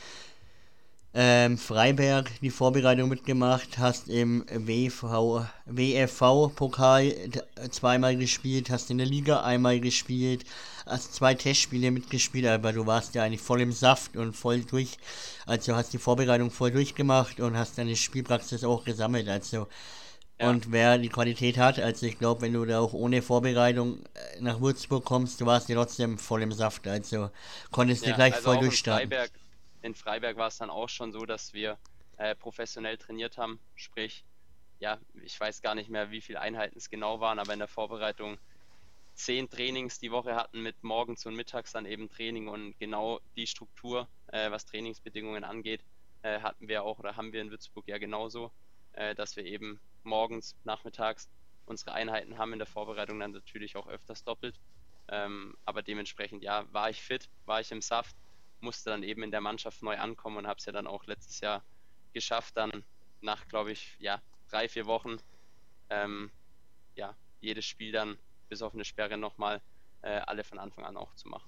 ähm, Freiberg die Vorbereitung mitgemacht, hast im W V, W F V-Pokal zweimal gespielt, hast in der Liga einmal gespielt, hast zwei Testspiele mitgespielt, aber du warst ja eigentlich voll im Saft und voll durch, also hast die Vorbereitung voll durchgemacht und hast deine Spielpraxis auch gesammelt, also Ja. und wer die Qualität hat, also ich glaube, wenn du da auch ohne Vorbereitung äh, nach Würzburg kommst, du warst ja trotzdem voll im Saft, also konntest du Ja, gleich also voll auch in durchstarten. Freiberg, in Freiberg war es dann auch schon so, dass wir äh, professionell trainiert haben. Sprich, ja, ich weiß gar nicht mehr, wie viele Einheiten es genau waren, aber in der Vorbereitung zehn Trainings die Woche hatten mit morgens und mittags dann eben Training und genau die Struktur, äh, was Trainingsbedingungen angeht, äh, hatten wir auch oder haben wir in Würzburg ja genauso, äh, dass wir eben morgens, nachmittags unsere Einheiten haben, in der Vorbereitung dann natürlich auch öfters doppelt. Ähm, aber dementsprechend, ja, war ich fit, war ich im Saft musste dann eben in der Mannschaft neu ankommen und habe es ja dann auch letztes Jahr geschafft, dann nach, glaube ich, ja, drei, vier Wochen ähm, ja, jedes Spiel dann bis auf eine Sperre nochmal äh, alle von Anfang an auch zu machen.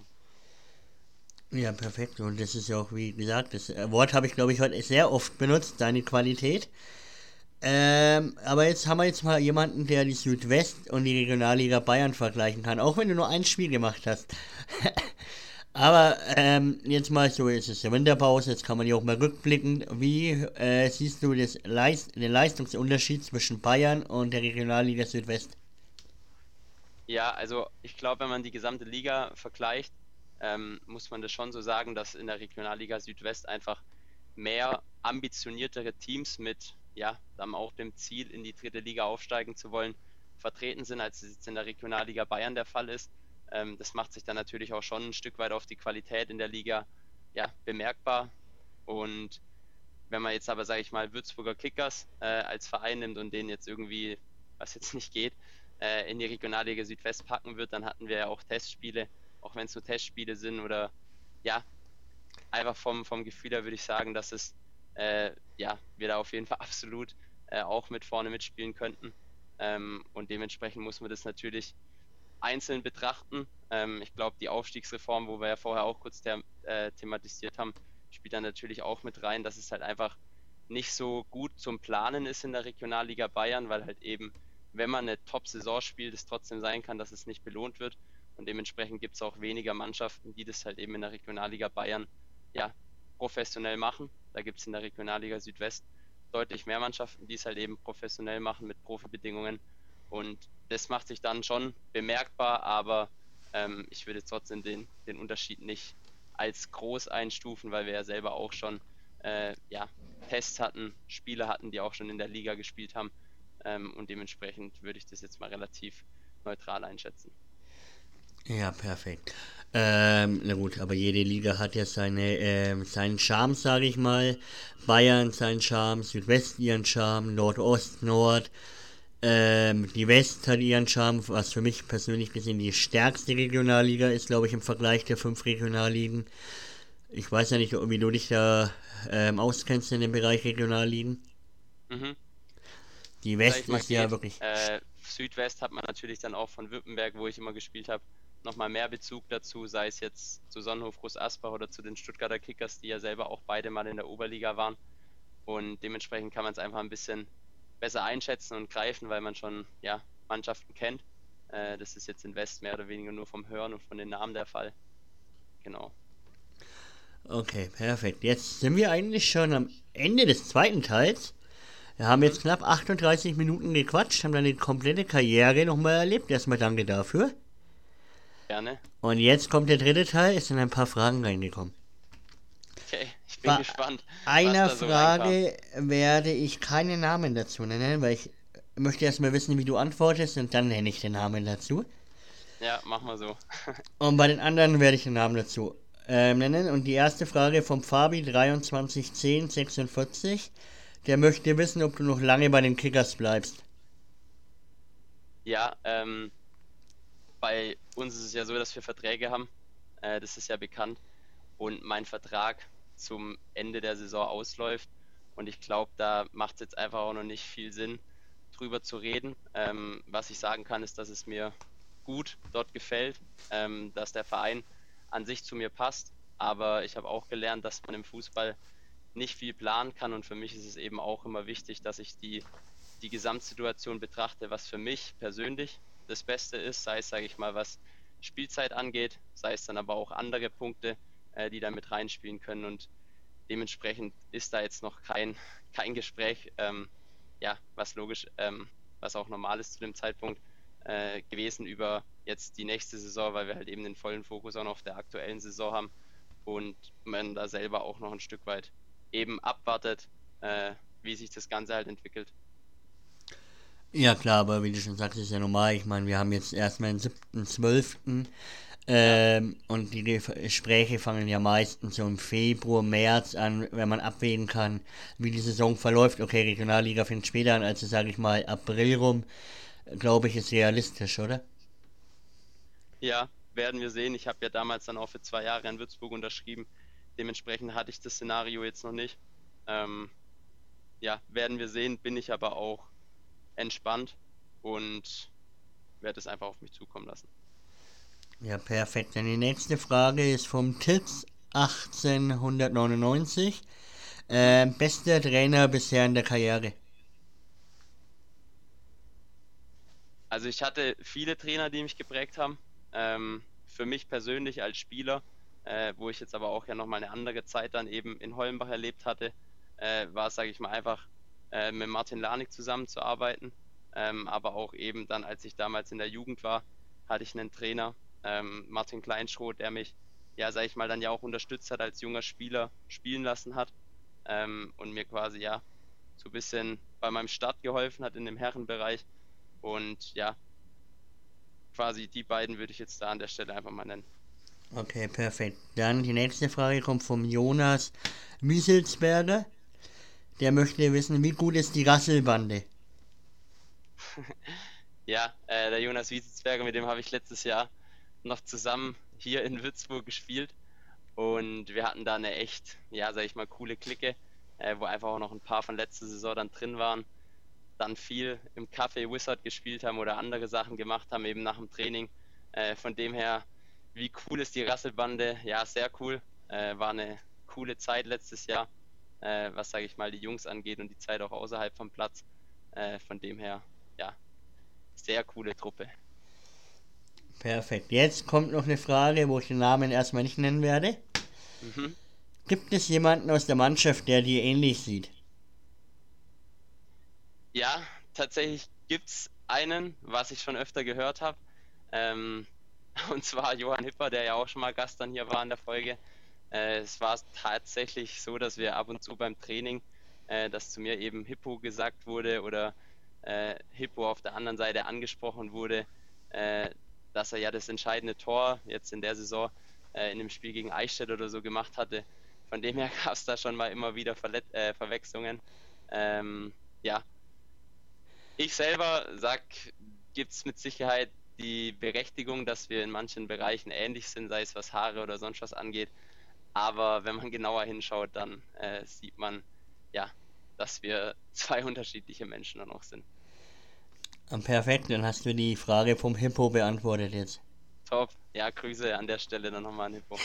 Ja, perfekt. Und das ist ja auch, wie gesagt, das Wort habe ich, glaube ich, heute sehr oft benutzt, deine Qualität. Ähm, aber jetzt haben wir jetzt mal jemanden, der die Südwest und die Regionalliga Bayern vergleichen kann, auch wenn du nur ein Spiel gemacht hast. Aber ähm, jetzt mal so, jetzt ist ja Winterpause, jetzt kann man ja auch mal rückblicken. Wie äh, siehst du das Leist den Leistungsunterschied zwischen Bayern und der Regionalliga Südwest? Ja, also ich glaube, wenn man die gesamte Liga vergleicht, ähm, muss man das schon so sagen, dass in der Regionalliga Südwest einfach mehr ambitioniertere Teams mit, ja, dann auch dem Ziel, in die dritte Liga aufsteigen zu wollen, vertreten sind, als es jetzt in der Regionalliga Bayern der Fall ist. Ähm, das macht sich dann natürlich auch schon ein Stück weit auf die Qualität in der Liga, ja, bemerkbar. Und wenn man jetzt aber, sage ich mal, Würzburger Kickers äh, als Verein nimmt und den jetzt irgendwie, was jetzt nicht geht, äh, in die Regionalliga Südwest packen wird, dann hatten wir ja auch Testspiele, auch wenn es nur Testspiele sind oder ja, einfach vom, vom Gefühl her würde ich sagen, dass es äh, ja, wir da auf jeden Fall absolut äh, auch mit vorne mitspielen könnten. Ähm, und dementsprechend muss man das natürlich einzeln betrachten. Ähm, ich glaube, die Aufstiegsreform, wo wir ja vorher auch kurz the äh, thematisiert haben, spielt dann natürlich auch mit rein, dass es halt einfach nicht so gut zum Planen ist in der Regionalliga Bayern, weil halt eben, wenn man eine Top-Saison spielt, es trotzdem sein kann, dass es nicht belohnt wird. Und dementsprechend gibt es auch weniger Mannschaften, die das halt eben in der Regionalliga Bayern ja, professionell machen. Da gibt es in der Regionalliga Südwest deutlich mehr Mannschaften, die es halt eben professionell machen mit Profibedingungen. Und das macht sich dann schon bemerkbar, aber ähm, ich würde trotzdem den, den Unterschied nicht als groß einstufen, weil wir ja selber auch schon äh, ja, Tests hatten, Spieler hatten, die auch schon in der Liga gespielt haben. Ähm, und dementsprechend würde ich das jetzt mal relativ neutral einschätzen. Ja, perfekt. Ähm, na gut, aber jede Liga hat ja seine, ähm, seinen Charme, sage ich mal. Bayern seinen Charme, Südwest ihren Charme, Nordost, Nord. Ähm, die West hat ihren Charme, was für mich persönlich gesehen die stärkste Regionalliga ist, glaube ich, im Vergleich der fünf Regionalligen. Ich weiß ja nicht, wie du dich da ähm, auskennst in dem Bereich Regionalligen. Mhm. Die Sag West ich mal, ist ja geht. wirklich. Äh, Südwest hat man natürlich dann auch von Württemberg, wo ich immer gespielt habe, nochmal mehr Bezug dazu, sei es jetzt zu Sonnenhof Groß Asbach oder zu den Stuttgarter Kickers, die ja selber auch beide mal in der Oberliga waren. Und dementsprechend kann man es einfach ein bisschen besser einschätzen und greifen, weil man schon ja, Mannschaften kennt. Äh, das ist jetzt in West mehr oder weniger nur vom Hören und von den Namen der Fall. Genau. Okay, perfekt. Jetzt sind wir eigentlich schon am Ende des zweiten Teils. Wir haben jetzt knapp achtunddreißig Minuten gequatscht, haben deine komplette Karriere nochmal erlebt. Erstmal danke dafür. Gerne. Und jetzt kommt der dritte Teil, es sind ein paar Fragen reingekommen. Okay, ich bin Bei gespannt. einer was da so reinkam. Frage werde ich keine Namen dazu nennen, weil ich möchte erstmal wissen, wie du antwortest und dann nenne ich den Namen dazu. Ja, mach mal so. Und bei den anderen werde ich den Namen dazu ähm, nennen. Und die erste Frage vom Fabi dreiundzwanzig zehn sechsundvierzig. Der möchte wissen, ob du noch lange bei den Kickers bleibst. Ja, ähm, bei uns ist es ja so, dass wir Verträge haben. Äh, das ist ja bekannt. Und mein Vertrag zum Ende der Saison ausläuft. Und ich glaube, da macht es jetzt einfach auch noch nicht viel Sinn, drüber zu reden. Ähm, was ich sagen kann, ist, dass es mir gut dort gefällt, ähm, dass der Verein an sich zu mir passt. Aber ich habe auch gelernt, dass man im Fußball nicht viel planen kann. Und für mich ist es eben auch immer wichtig, dass ich die, die Gesamtsituation betrachte, was für mich persönlich das Beste ist, sei es, sage ich mal, was Spielzeit angeht, sei es dann aber auch andere Punkte, äh, die da mit reinspielen können. Und dementsprechend ist da jetzt noch kein, kein Gespräch, ähm, ja, was logisch, ähm, was auch normal ist zu dem Zeitpunkt, äh, gewesen über jetzt die nächste Saison, weil wir halt eben den vollen Fokus auch noch auf der aktuellen Saison haben und man da selber auch noch ein Stück weit eben abwartet, äh, wie sich das Ganze halt entwickelt. Ja klar, aber wie du schon sagst, ist ja normal. Ich meine, wir haben jetzt erstmal den siebten zwölften Ähm, und die Gespräche fangen ja meistens so im Februar, März an, wenn man abwägen kann, wie die Saison verläuft. Okay, Regionalliga findet später an, also sage ich mal April rum, glaube ich, ist realistisch, oder? Ja, werden wir sehen. Ich habe ja damals dann auch für zwei Jahre in Würzburg unterschrieben. dementsprechend hatte ich das Szenario jetzt noch nicht. Ähm, ja, werden wir sehen, bin ich aber auch entspannt und werde es einfach auf mich zukommen lassen. Ja, perfekt. Dann die nächste Frage ist vom Titz achtzehnhundertneunundneunzig. Mhm. Äh, bester Trainer bisher in der Karriere? Also ich hatte viele Trainer, die mich geprägt haben. Ähm, für mich persönlich als Spieler, äh, wo ich jetzt aber auch ja nochmal eine andere Zeit dann eben in Hollenbach erlebt hatte, äh, war es, sage ich mal, einfach äh, mit Martin Lanik zusammenzuarbeiten. Ähm, aber auch eben dann, als ich damals in der Jugend war, hatte ich einen Trainer, ähm, Martin Kleinschroth, der mich, ja, sage ich mal, dann ja auch unterstützt hat, als junger Spieler spielen lassen hat, ähm, und mir quasi ja so ein bisschen bei meinem Start geholfen hat in dem Herrenbereich. Und ja, quasi die beiden würde ich jetzt da an der Stelle einfach mal nennen. Okay, perfekt. Dann die nächste Frage kommt vom Jonas Mieselsberger. Der möchte wissen, wie gut ist die Rasselbande? Ja, äh, der Jonas Wieselsberger, mit dem habe ich letztes Jahr noch zusammen hier in Würzburg gespielt. Und wir hatten da eine echt, ja, sag ich mal, coole Clique, äh, wo einfach auch noch ein paar von letzter Saison dann drin waren. Dann viel im Café Wizard gespielt haben oder andere Sachen gemacht haben, eben nach dem Training. Äh, von dem her, wie cool ist die Rasselbande? Ja, sehr cool. Äh, war eine coole Zeit letztes Jahr, äh, was, sage ich mal, die Jungs angeht und die Zeit auch außerhalb vom Platz. Äh, von dem her, ja, sehr coole Truppe. Perfekt. Jetzt kommt noch eine Frage, wo ich den Namen erstmal nicht nennen werde. Mhm. Gibt es jemanden aus der Mannschaft, der dir ähnlich sieht? Ja, tatsächlich gibt es einen, was ich schon öfter gehört habe. Ähm, und zwar Johann Hipper, der ja auch schon mal Gast dann hier war in der Folge. Äh, es war tatsächlich so, dass wir ab und zu beim Training, äh, dass zu mir eben Hippo gesagt wurde oder äh, Hippo auf der anderen Seite angesprochen wurde, äh, dass er ja das entscheidende Tor jetzt in der Saison äh, in dem Spiel gegen Eichstätt oder so gemacht hatte. Von dem her gab es da schon mal immer wieder Verlet äh, Verwechslungen. Ähm, ja, ich selber sag, gibt es mit Sicherheit die Berechtigung, dass wir in manchen Bereichen ähnlich sind, sei es was Haare oder sonst was angeht. Aber wenn man genauer hinschaut, dann äh, sieht man, ja, dass wir zwei unterschiedliche Menschen dann auch sind. Ah, perfekt, dann hast du die Frage vom Hippo beantwortet jetzt. Top. Ja, Grüße an der Stelle dann nochmal an Hippo.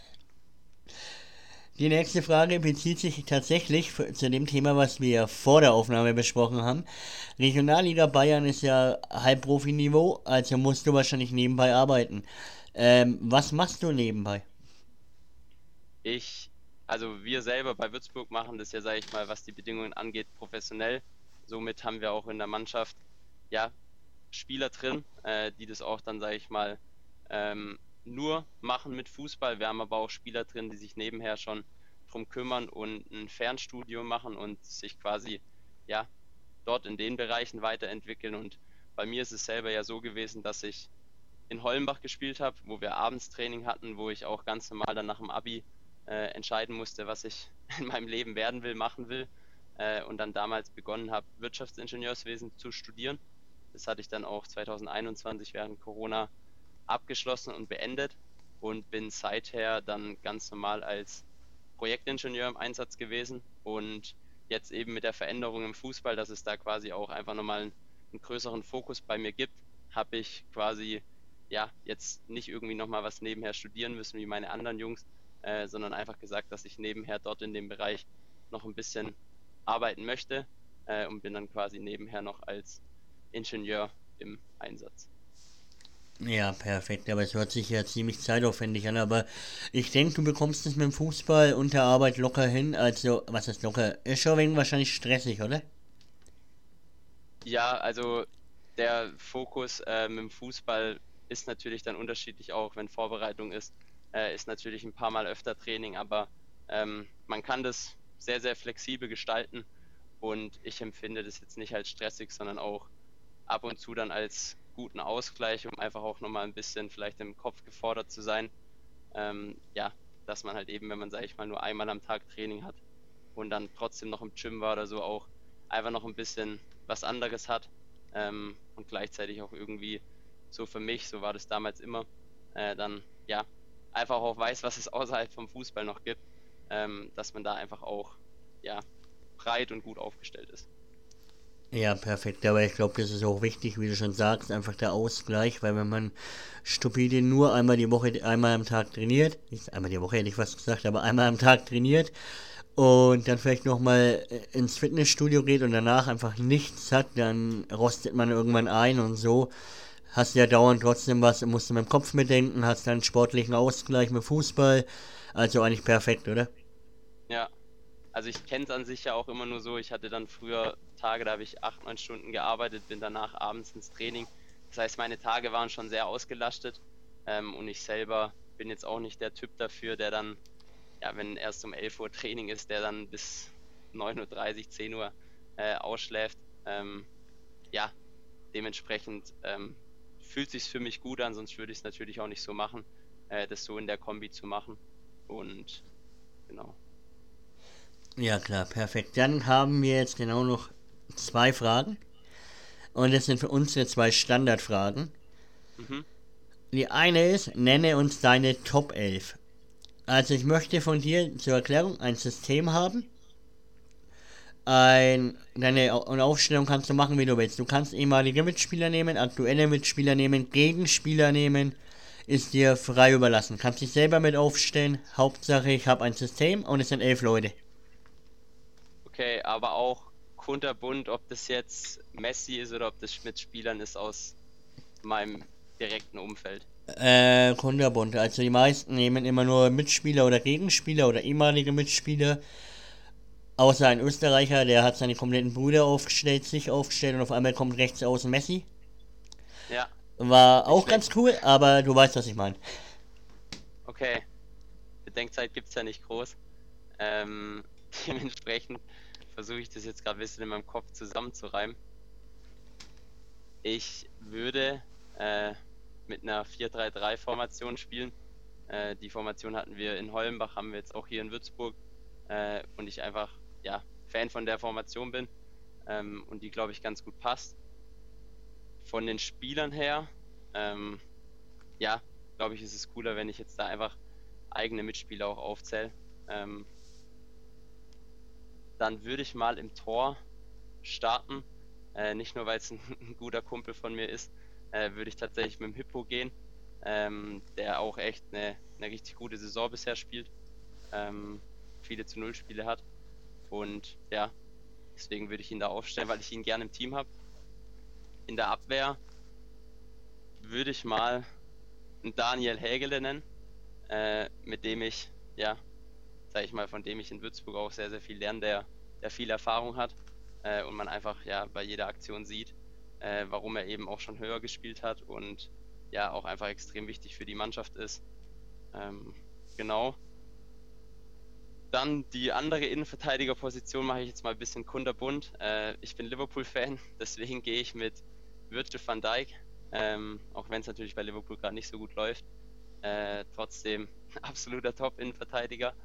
Die nächste Frage bezieht sich tatsächlich für, zu dem Thema, was wir vor der Aufnahme besprochen haben. Regionalliga Bayern ist ja Halbprofi-Niveau, also musst du wahrscheinlich nebenbei arbeiten. Ähm, was machst du nebenbei? Ich, also wir selber bei Würzburg machen das ja, sage ich mal, was die Bedingungen angeht, professionell. Somit haben wir auch in der Mannschaft, ja, Spieler drin, äh, die das auch dann, sage ich mal, ähm, nur machen mit Fußball. Wir haben aber auch Spieler drin, die sich nebenher schon drum kümmern und ein Fernstudium machen und sich quasi, ja, dort in den Bereichen weiterentwickeln. Und bei mir ist es selber ja so gewesen, dass ich in Hollenbach gespielt habe, wo wir abends Training hatten, wo ich auch ganz normal dann nach dem Abi äh, entscheiden musste, was ich in meinem Leben werden will, machen will. Äh, und dann damals begonnen habe, Wirtschaftsingenieurswesen zu studieren. Das hatte ich dann auch zwanzig einundzwanzig während Corona abgeschlossen und beendet und bin seither dann ganz normal als Projektingenieur im Einsatz gewesen und jetzt eben mit der Veränderung im Fußball, dass es da quasi auch einfach nochmal einen, einen größeren Fokus bei mir gibt, habe ich quasi ja jetzt nicht irgendwie nochmal was nebenher studieren müssen wie meine anderen Jungs, äh, sondern einfach gesagt, dass ich nebenher dort in dem Bereich noch ein bisschen arbeiten möchte, äh, und bin dann quasi nebenher noch als Ingenieur im Einsatz. Ja, perfekt, aber es hört sich ja ziemlich zeitaufwendig an, aber ich denke, du bekommst es mit dem Fußball und der Arbeit locker hin, also, was ist locker? Ist schon wegen wahrscheinlich stressig, oder? Ja, also der Fokus äh, mit dem Fußball ist natürlich dann unterschiedlich auch, wenn Vorbereitung ist, äh, ist natürlich ein paar Mal öfter Training, aber ähm, man kann das sehr, sehr flexibel gestalten und ich empfinde das jetzt nicht als stressig, sondern auch ab und zu dann als guten Ausgleich, um einfach auch nochmal ein bisschen vielleicht im Kopf gefordert zu sein. Ähm, ja, dass man halt eben, wenn man, sage ich mal, nur einmal am Tag Training hat und dann trotzdem noch im Gym war oder so, auch einfach noch ein bisschen was anderes hat, ähm, und gleichzeitig auch irgendwie so für mich, so war das damals immer, äh, dann ja, einfach auch weiß, was es außerhalb vom Fußball noch gibt. ähm, dass man da einfach auch ja, breit und gut aufgestellt ist. Ja, perfekt. Aber ich glaube, das ist auch wichtig, wie du schon sagst, einfach der Ausgleich, weil wenn man stupide nur einmal die Woche, einmal am Tag trainiert, nicht einmal die Woche hätte ich was gesagt, aber einmal am Tag trainiert und dann vielleicht nochmal ins Fitnessstudio geht und danach einfach nichts hat, dann rostet man irgendwann ein und so hast du ja dauernd trotzdem was, musst du mit dem Kopf mitdenken, hast dann sportlichen Ausgleich mit Fußball, also eigentlich perfekt, oder? Ja, also ich kenne es an sich ja auch immer nur so, ich hatte dann früher Tage, da habe ich acht, neun Stunden gearbeitet, bin danach abends ins Training. Das heißt, meine Tage waren schon sehr ausgelastet ähm, und ich selber bin jetzt auch nicht der Typ dafür, der dann, ja, wenn erst um elf Uhr Training ist, der dann bis neun Uhr dreißig, zehn Uhr äh, ausschläft. Ähm, ja, dementsprechend ähm, fühlt sich's für mich gut an, sonst würde ich es natürlich auch nicht so machen, äh, das so in der Kombi zu machen. Und genau. Ja klar, perfekt. Dann haben wir jetzt genau noch zwei Fragen. Und das sind für unsere zwei Standardfragen. Mhm. Die eine ist, nenne uns deine Top elf. Also ich möchte von dir zur Erklärung ein System haben. Ein, deine Aufstellung kannst du machen, wie du willst. Du kannst ehemalige Mitspieler nehmen, aktuelle Mitspieler nehmen, Gegenspieler nehmen. Ist dir frei überlassen. Kannst dich selber mit aufstellen. Hauptsache ich habe ein System und es sind elf Leute. Okay, aber auch kunterbunt, ob das jetzt Messi ist oder ob das mit Spielern ist aus meinem direkten Umfeld. Äh, kunterbunt. Also die meisten nehmen immer nur Mitspieler oder Gegenspieler oder ehemalige Mitspieler. Außer ein Österreicher, der hat seine kompletten Brüder aufgestellt, sich aufgestellt und auf einmal kommt rechts außen Messi. Ja, War nicht auch ganz schlecht. cool, aber du weißt, was ich meine. Okay, Bedenkzeit gibt es ja nicht groß. Ähm, dementsprechend versuche ich das jetzt gerade ein bisschen in meinem Kopf zusammenzureimen. Ich würde äh, mit einer vier drei drei Formation spielen. Äh, die Formation hatten wir in Hollenbach, haben wir jetzt auch hier in Würzburg. Äh, und ich einfach ja, Fan von der Formation bin ähm, und die, glaube ich, ganz gut passt. Von den Spielern her, ähm, ja, glaube ich, ist es cooler, wenn ich jetzt da einfach eigene Mitspieler auch aufzähle. Ähm, dann würde ich mal im Tor starten. Äh, nicht nur, weil es ein, ein guter Kumpel von mir ist, äh, würde ich tatsächlich mit dem Hippo gehen, ähm, der auch echt eine, eine richtig gute Saison bisher spielt. Ähm, viele zu Null Spiele hat. Und ja, deswegen würde ich ihn da aufstellen, weil ich ihn gerne im Team habe. In der Abwehr würde ich mal einen Daniel Hägele nennen, äh, mit dem ich, ja, sag ich mal, von dem ich in Würzburg auch sehr, sehr viel lerne, der, der viel Erfahrung hat äh, und man einfach ja bei jeder Aktion sieht, äh, warum er eben auch schon höher gespielt hat und ja auch einfach extrem wichtig für die Mannschaft ist. Ähm, genau. Dann die andere Innenverteidigerposition mache ich jetzt mal ein bisschen kunterbunt. Äh, ich bin Liverpool-Fan, deswegen gehe ich mit Virgil van Dijk, ähm, auch wenn es natürlich bei Liverpool gerade nicht so gut läuft. Äh, trotzdem absoluter Top-Innenverteidiger.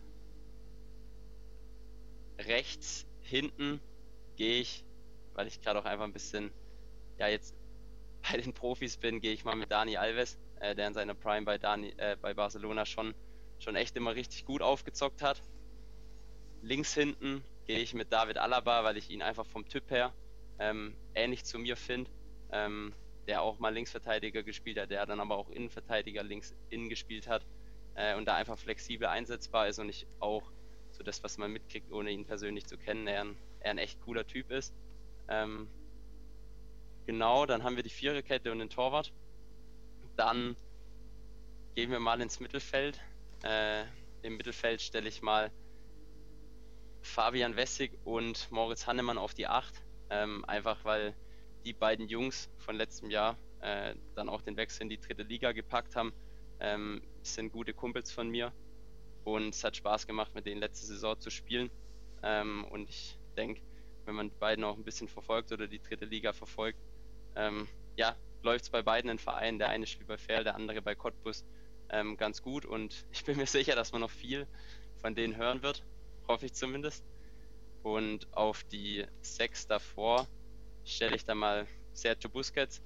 Rechts hinten gehe ich, weil ich gerade auch einfach ein bisschen, ja jetzt bei den Profis bin, gehe ich mal mit Dani Alves, äh, der in seiner Prime bei, Dani, äh, bei Barcelona schon, schon echt immer richtig gut aufgezockt hat. Links hinten gehe ich mit David Alaba, weil ich ihn einfach vom Typ her ähm, ähnlich zu mir finde, ähm, der auch mal Linksverteidiger gespielt hat, der dann aber auch Innenverteidiger links innen gespielt hat äh, und da einfach flexibel einsetzbar ist und ich auch so das, was man mitkriegt, ohne ihn persönlich zu kennen, er ein, er ein echt cooler Typ ist. Ähm, genau, dann haben wir die Viererkette und den Torwart. Dann gehen wir mal ins Mittelfeld. Äh, Im Mittelfeld stelle ich mal Fabian Wessig und Moritz Hannemann auf die acht. Ähm, einfach weil die beiden Jungs von letztem Jahr äh, dann auch den Wechsel in die dritte Liga gepackt haben. Ähm, sind gute Kumpels von mir und es hat Spaß gemacht, mit denen letzte Saison zu spielen. Ähm, und ich denke, wenn man die beiden auch ein bisschen verfolgt oder die dritte Liga verfolgt, ähm, ja, läuft es bei beiden in Vereinen. Der eine spielt bei Verl, der andere bei Cottbus ähm, ganz gut und ich bin mir sicher, dass man noch viel von denen hören wird. Hoffe ich zumindest. Und auf die sechs davor stelle ich dann mal Sergio Busquets.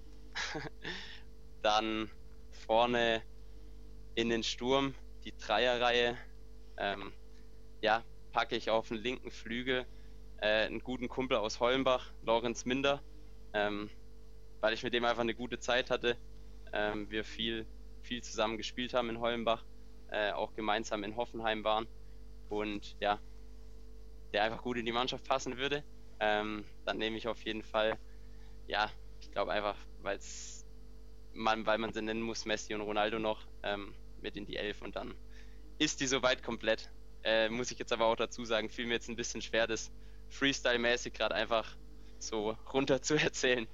Dann vorne in den Sturm die Dreierreihe. Ähm, ja, packe ich auf den linken Flügel äh, einen guten Kumpel aus Hollenbach, Lorenz Minder, ähm, weil ich mit dem einfach eine gute Zeit hatte. Ähm, wir viel, viel zusammen gespielt haben in Hollenbach, äh, auch gemeinsam in Hoffenheim waren und ja, der einfach gut in die Mannschaft passen würde. Ähm, dann nehme ich auf jeden Fall, ja, ich glaube einfach, weil's man, weil man sie nennen muss, Messi und Ronaldo noch ähm, mit in die Elf und dann ist die soweit komplett. Äh, muss ich jetzt aber auch dazu sagen, fiel mir jetzt ein bisschen schwer, das Freestyle-mäßig gerade einfach so runter zu erzählen.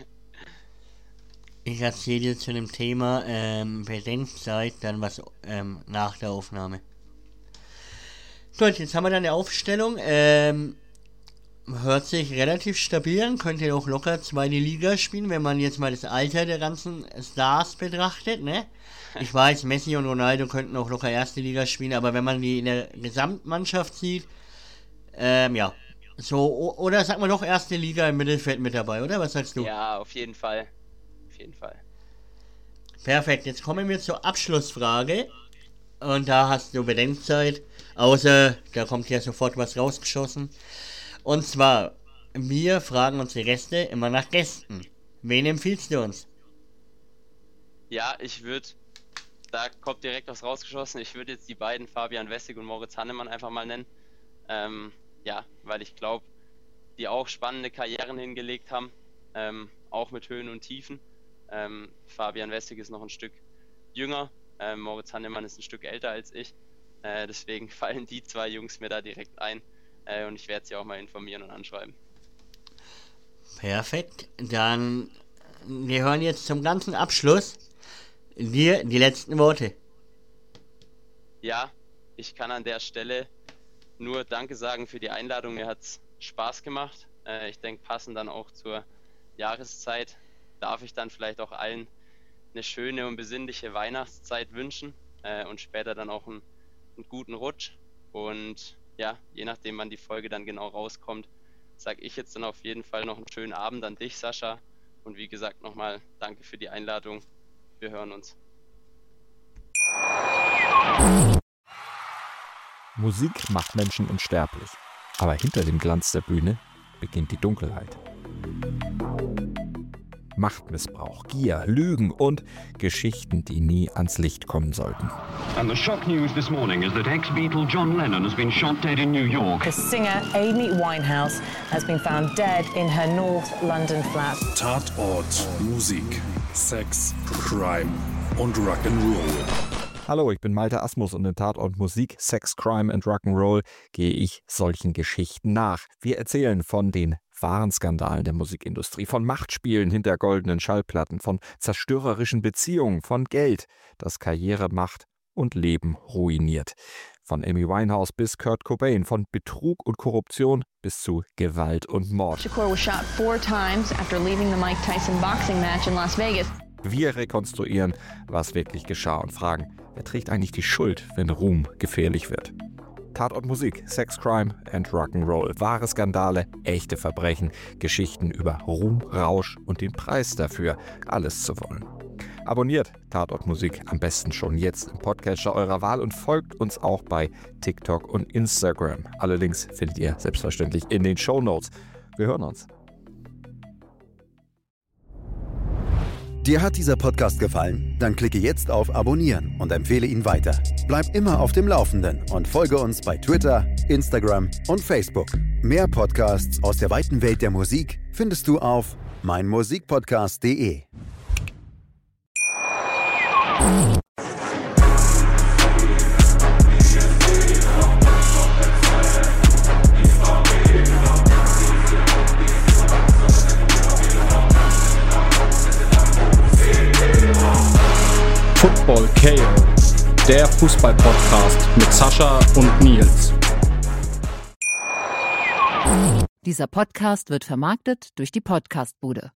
Ich erzähle dir zu dem Thema ähm, Bedenkzeit dann was ähm, nach der Aufnahme. Gut, jetzt haben wir dann eine Aufstellung. Ähm, hört sich relativ stabil an. Könnte auch locker zweite Liga spielen, wenn man jetzt mal das Alter der ganzen Stars betrachtet, ne? Ich weiß, Messi und Ronaldo könnten auch locker erste Liga spielen, aber wenn man die in der Gesamtmannschaft sieht, ähm, ja. So, oder sagen wir doch erste Liga im Mittelfeld mit dabei, oder? Was sagst du? Ja, auf jeden Fall. Auf jeden Fall. Perfekt, jetzt kommen wir zur Abschlussfrage. Und da hast du Bedenkzeit. Außer, da kommt ja sofort was rausgeschossen. Und zwar, wir fragen unsere Gäste immer nach Gästen. Wen empfiehlst du uns? Ja, ich würde, da kommt direkt was rausgeschossen. Ich würde jetzt die beiden, Fabian Wessig und Moritz Hannemann, einfach mal nennen. Ähm, ja, weil ich glaube, die auch spannende Karrieren hingelegt haben. Ähm, auch mit Höhen und Tiefen. Ähm, Fabian Wessig ist noch ein Stück jünger. Ähm, Moritz Hannemann ist ein Stück älter als ich. Äh, deswegen fallen die zwei Jungs mir da direkt ein. Äh, und ich werde sie auch mal informieren und anschreiben. Perfekt. Dann, wir hören jetzt zum ganzen Abschluss dir die letzten Worte. Ja, ich kann an der Stelle nur Danke sagen für die Einladung. Mir hat es Spaß gemacht. Äh, ich denke, passend dann auch zur Jahreszeit darf ich dann vielleicht auch allen eine schöne und besinnliche Weihnachtszeit wünschen äh, und später dann auch einen, einen guten Rutsch. Und ja, je nachdem, wann die Folge dann genau rauskommt, sage ich jetzt dann auf jeden Fall noch einen schönen Abend an dich, Sascha. Und wie gesagt, nochmal danke für die Einladung. Wir hören uns. Musik macht Menschen unsterblich. Aber hinter dem Glanz der Bühne beginnt die Dunkelheit. Machtmissbrauch, Gier, Lügen und Geschichten, die nie ans Licht kommen sollten. And the shock news this morning is that ex-Beatle John Lennon has been shot dead in New York. The singer Amy Winehouse has been found dead in her North London flat. Tatort, Musik, Sex, Crime und Rock'n'Roll. Hallo, ich bin Malte Asmus und in Tatort Musik, Sex, Crime and Rock'n'Roll gehe ich solchen Geschichten nach. Wir erzählen von den wahren Skandalen der Musikindustrie, von Machtspielen hinter goldenen Schallplatten, von zerstörerischen Beziehungen, von Geld, das Karriere, Macht und Leben ruiniert. Von Amy Winehouse bis Kurt Cobain, von Betrug und Korruption bis zu Gewalt und Mord. Shakur was shot four times after leaving the Mike Tyson boxing match in Las Vegas. Wir rekonstruieren, was wirklich geschah und fragen, wer trägt eigentlich die Schuld, wenn Ruhm gefährlich wird? Tatort Musik, Sex, Crime and Rock'n'Roll. Wahre Skandale, echte Verbrechen, Geschichten über Ruhm, Rausch und den Preis dafür, alles zu wollen. Abonniert Tatort Musik am besten schon jetzt im Podcatcher eurer Wahl und folgt uns auch bei TikTok und Instagram. Alle Links findet ihr selbstverständlich in den Shownotes. Wir hören uns. Dir hat dieser Podcast gefallen? Dann klicke jetzt auf Abonnieren und empfehle ihn weiter. Bleib immer auf dem Laufenden und folge uns bei Twitter, Instagram und Facebook. Mehr Podcasts aus der weiten Welt der Musik findest du auf meinmusikpodcast punkt de. Football K O, der Fußball-Podcast mit Sascha und Nils. Dieser Podcast wird vermarktet durch die Podcastbude.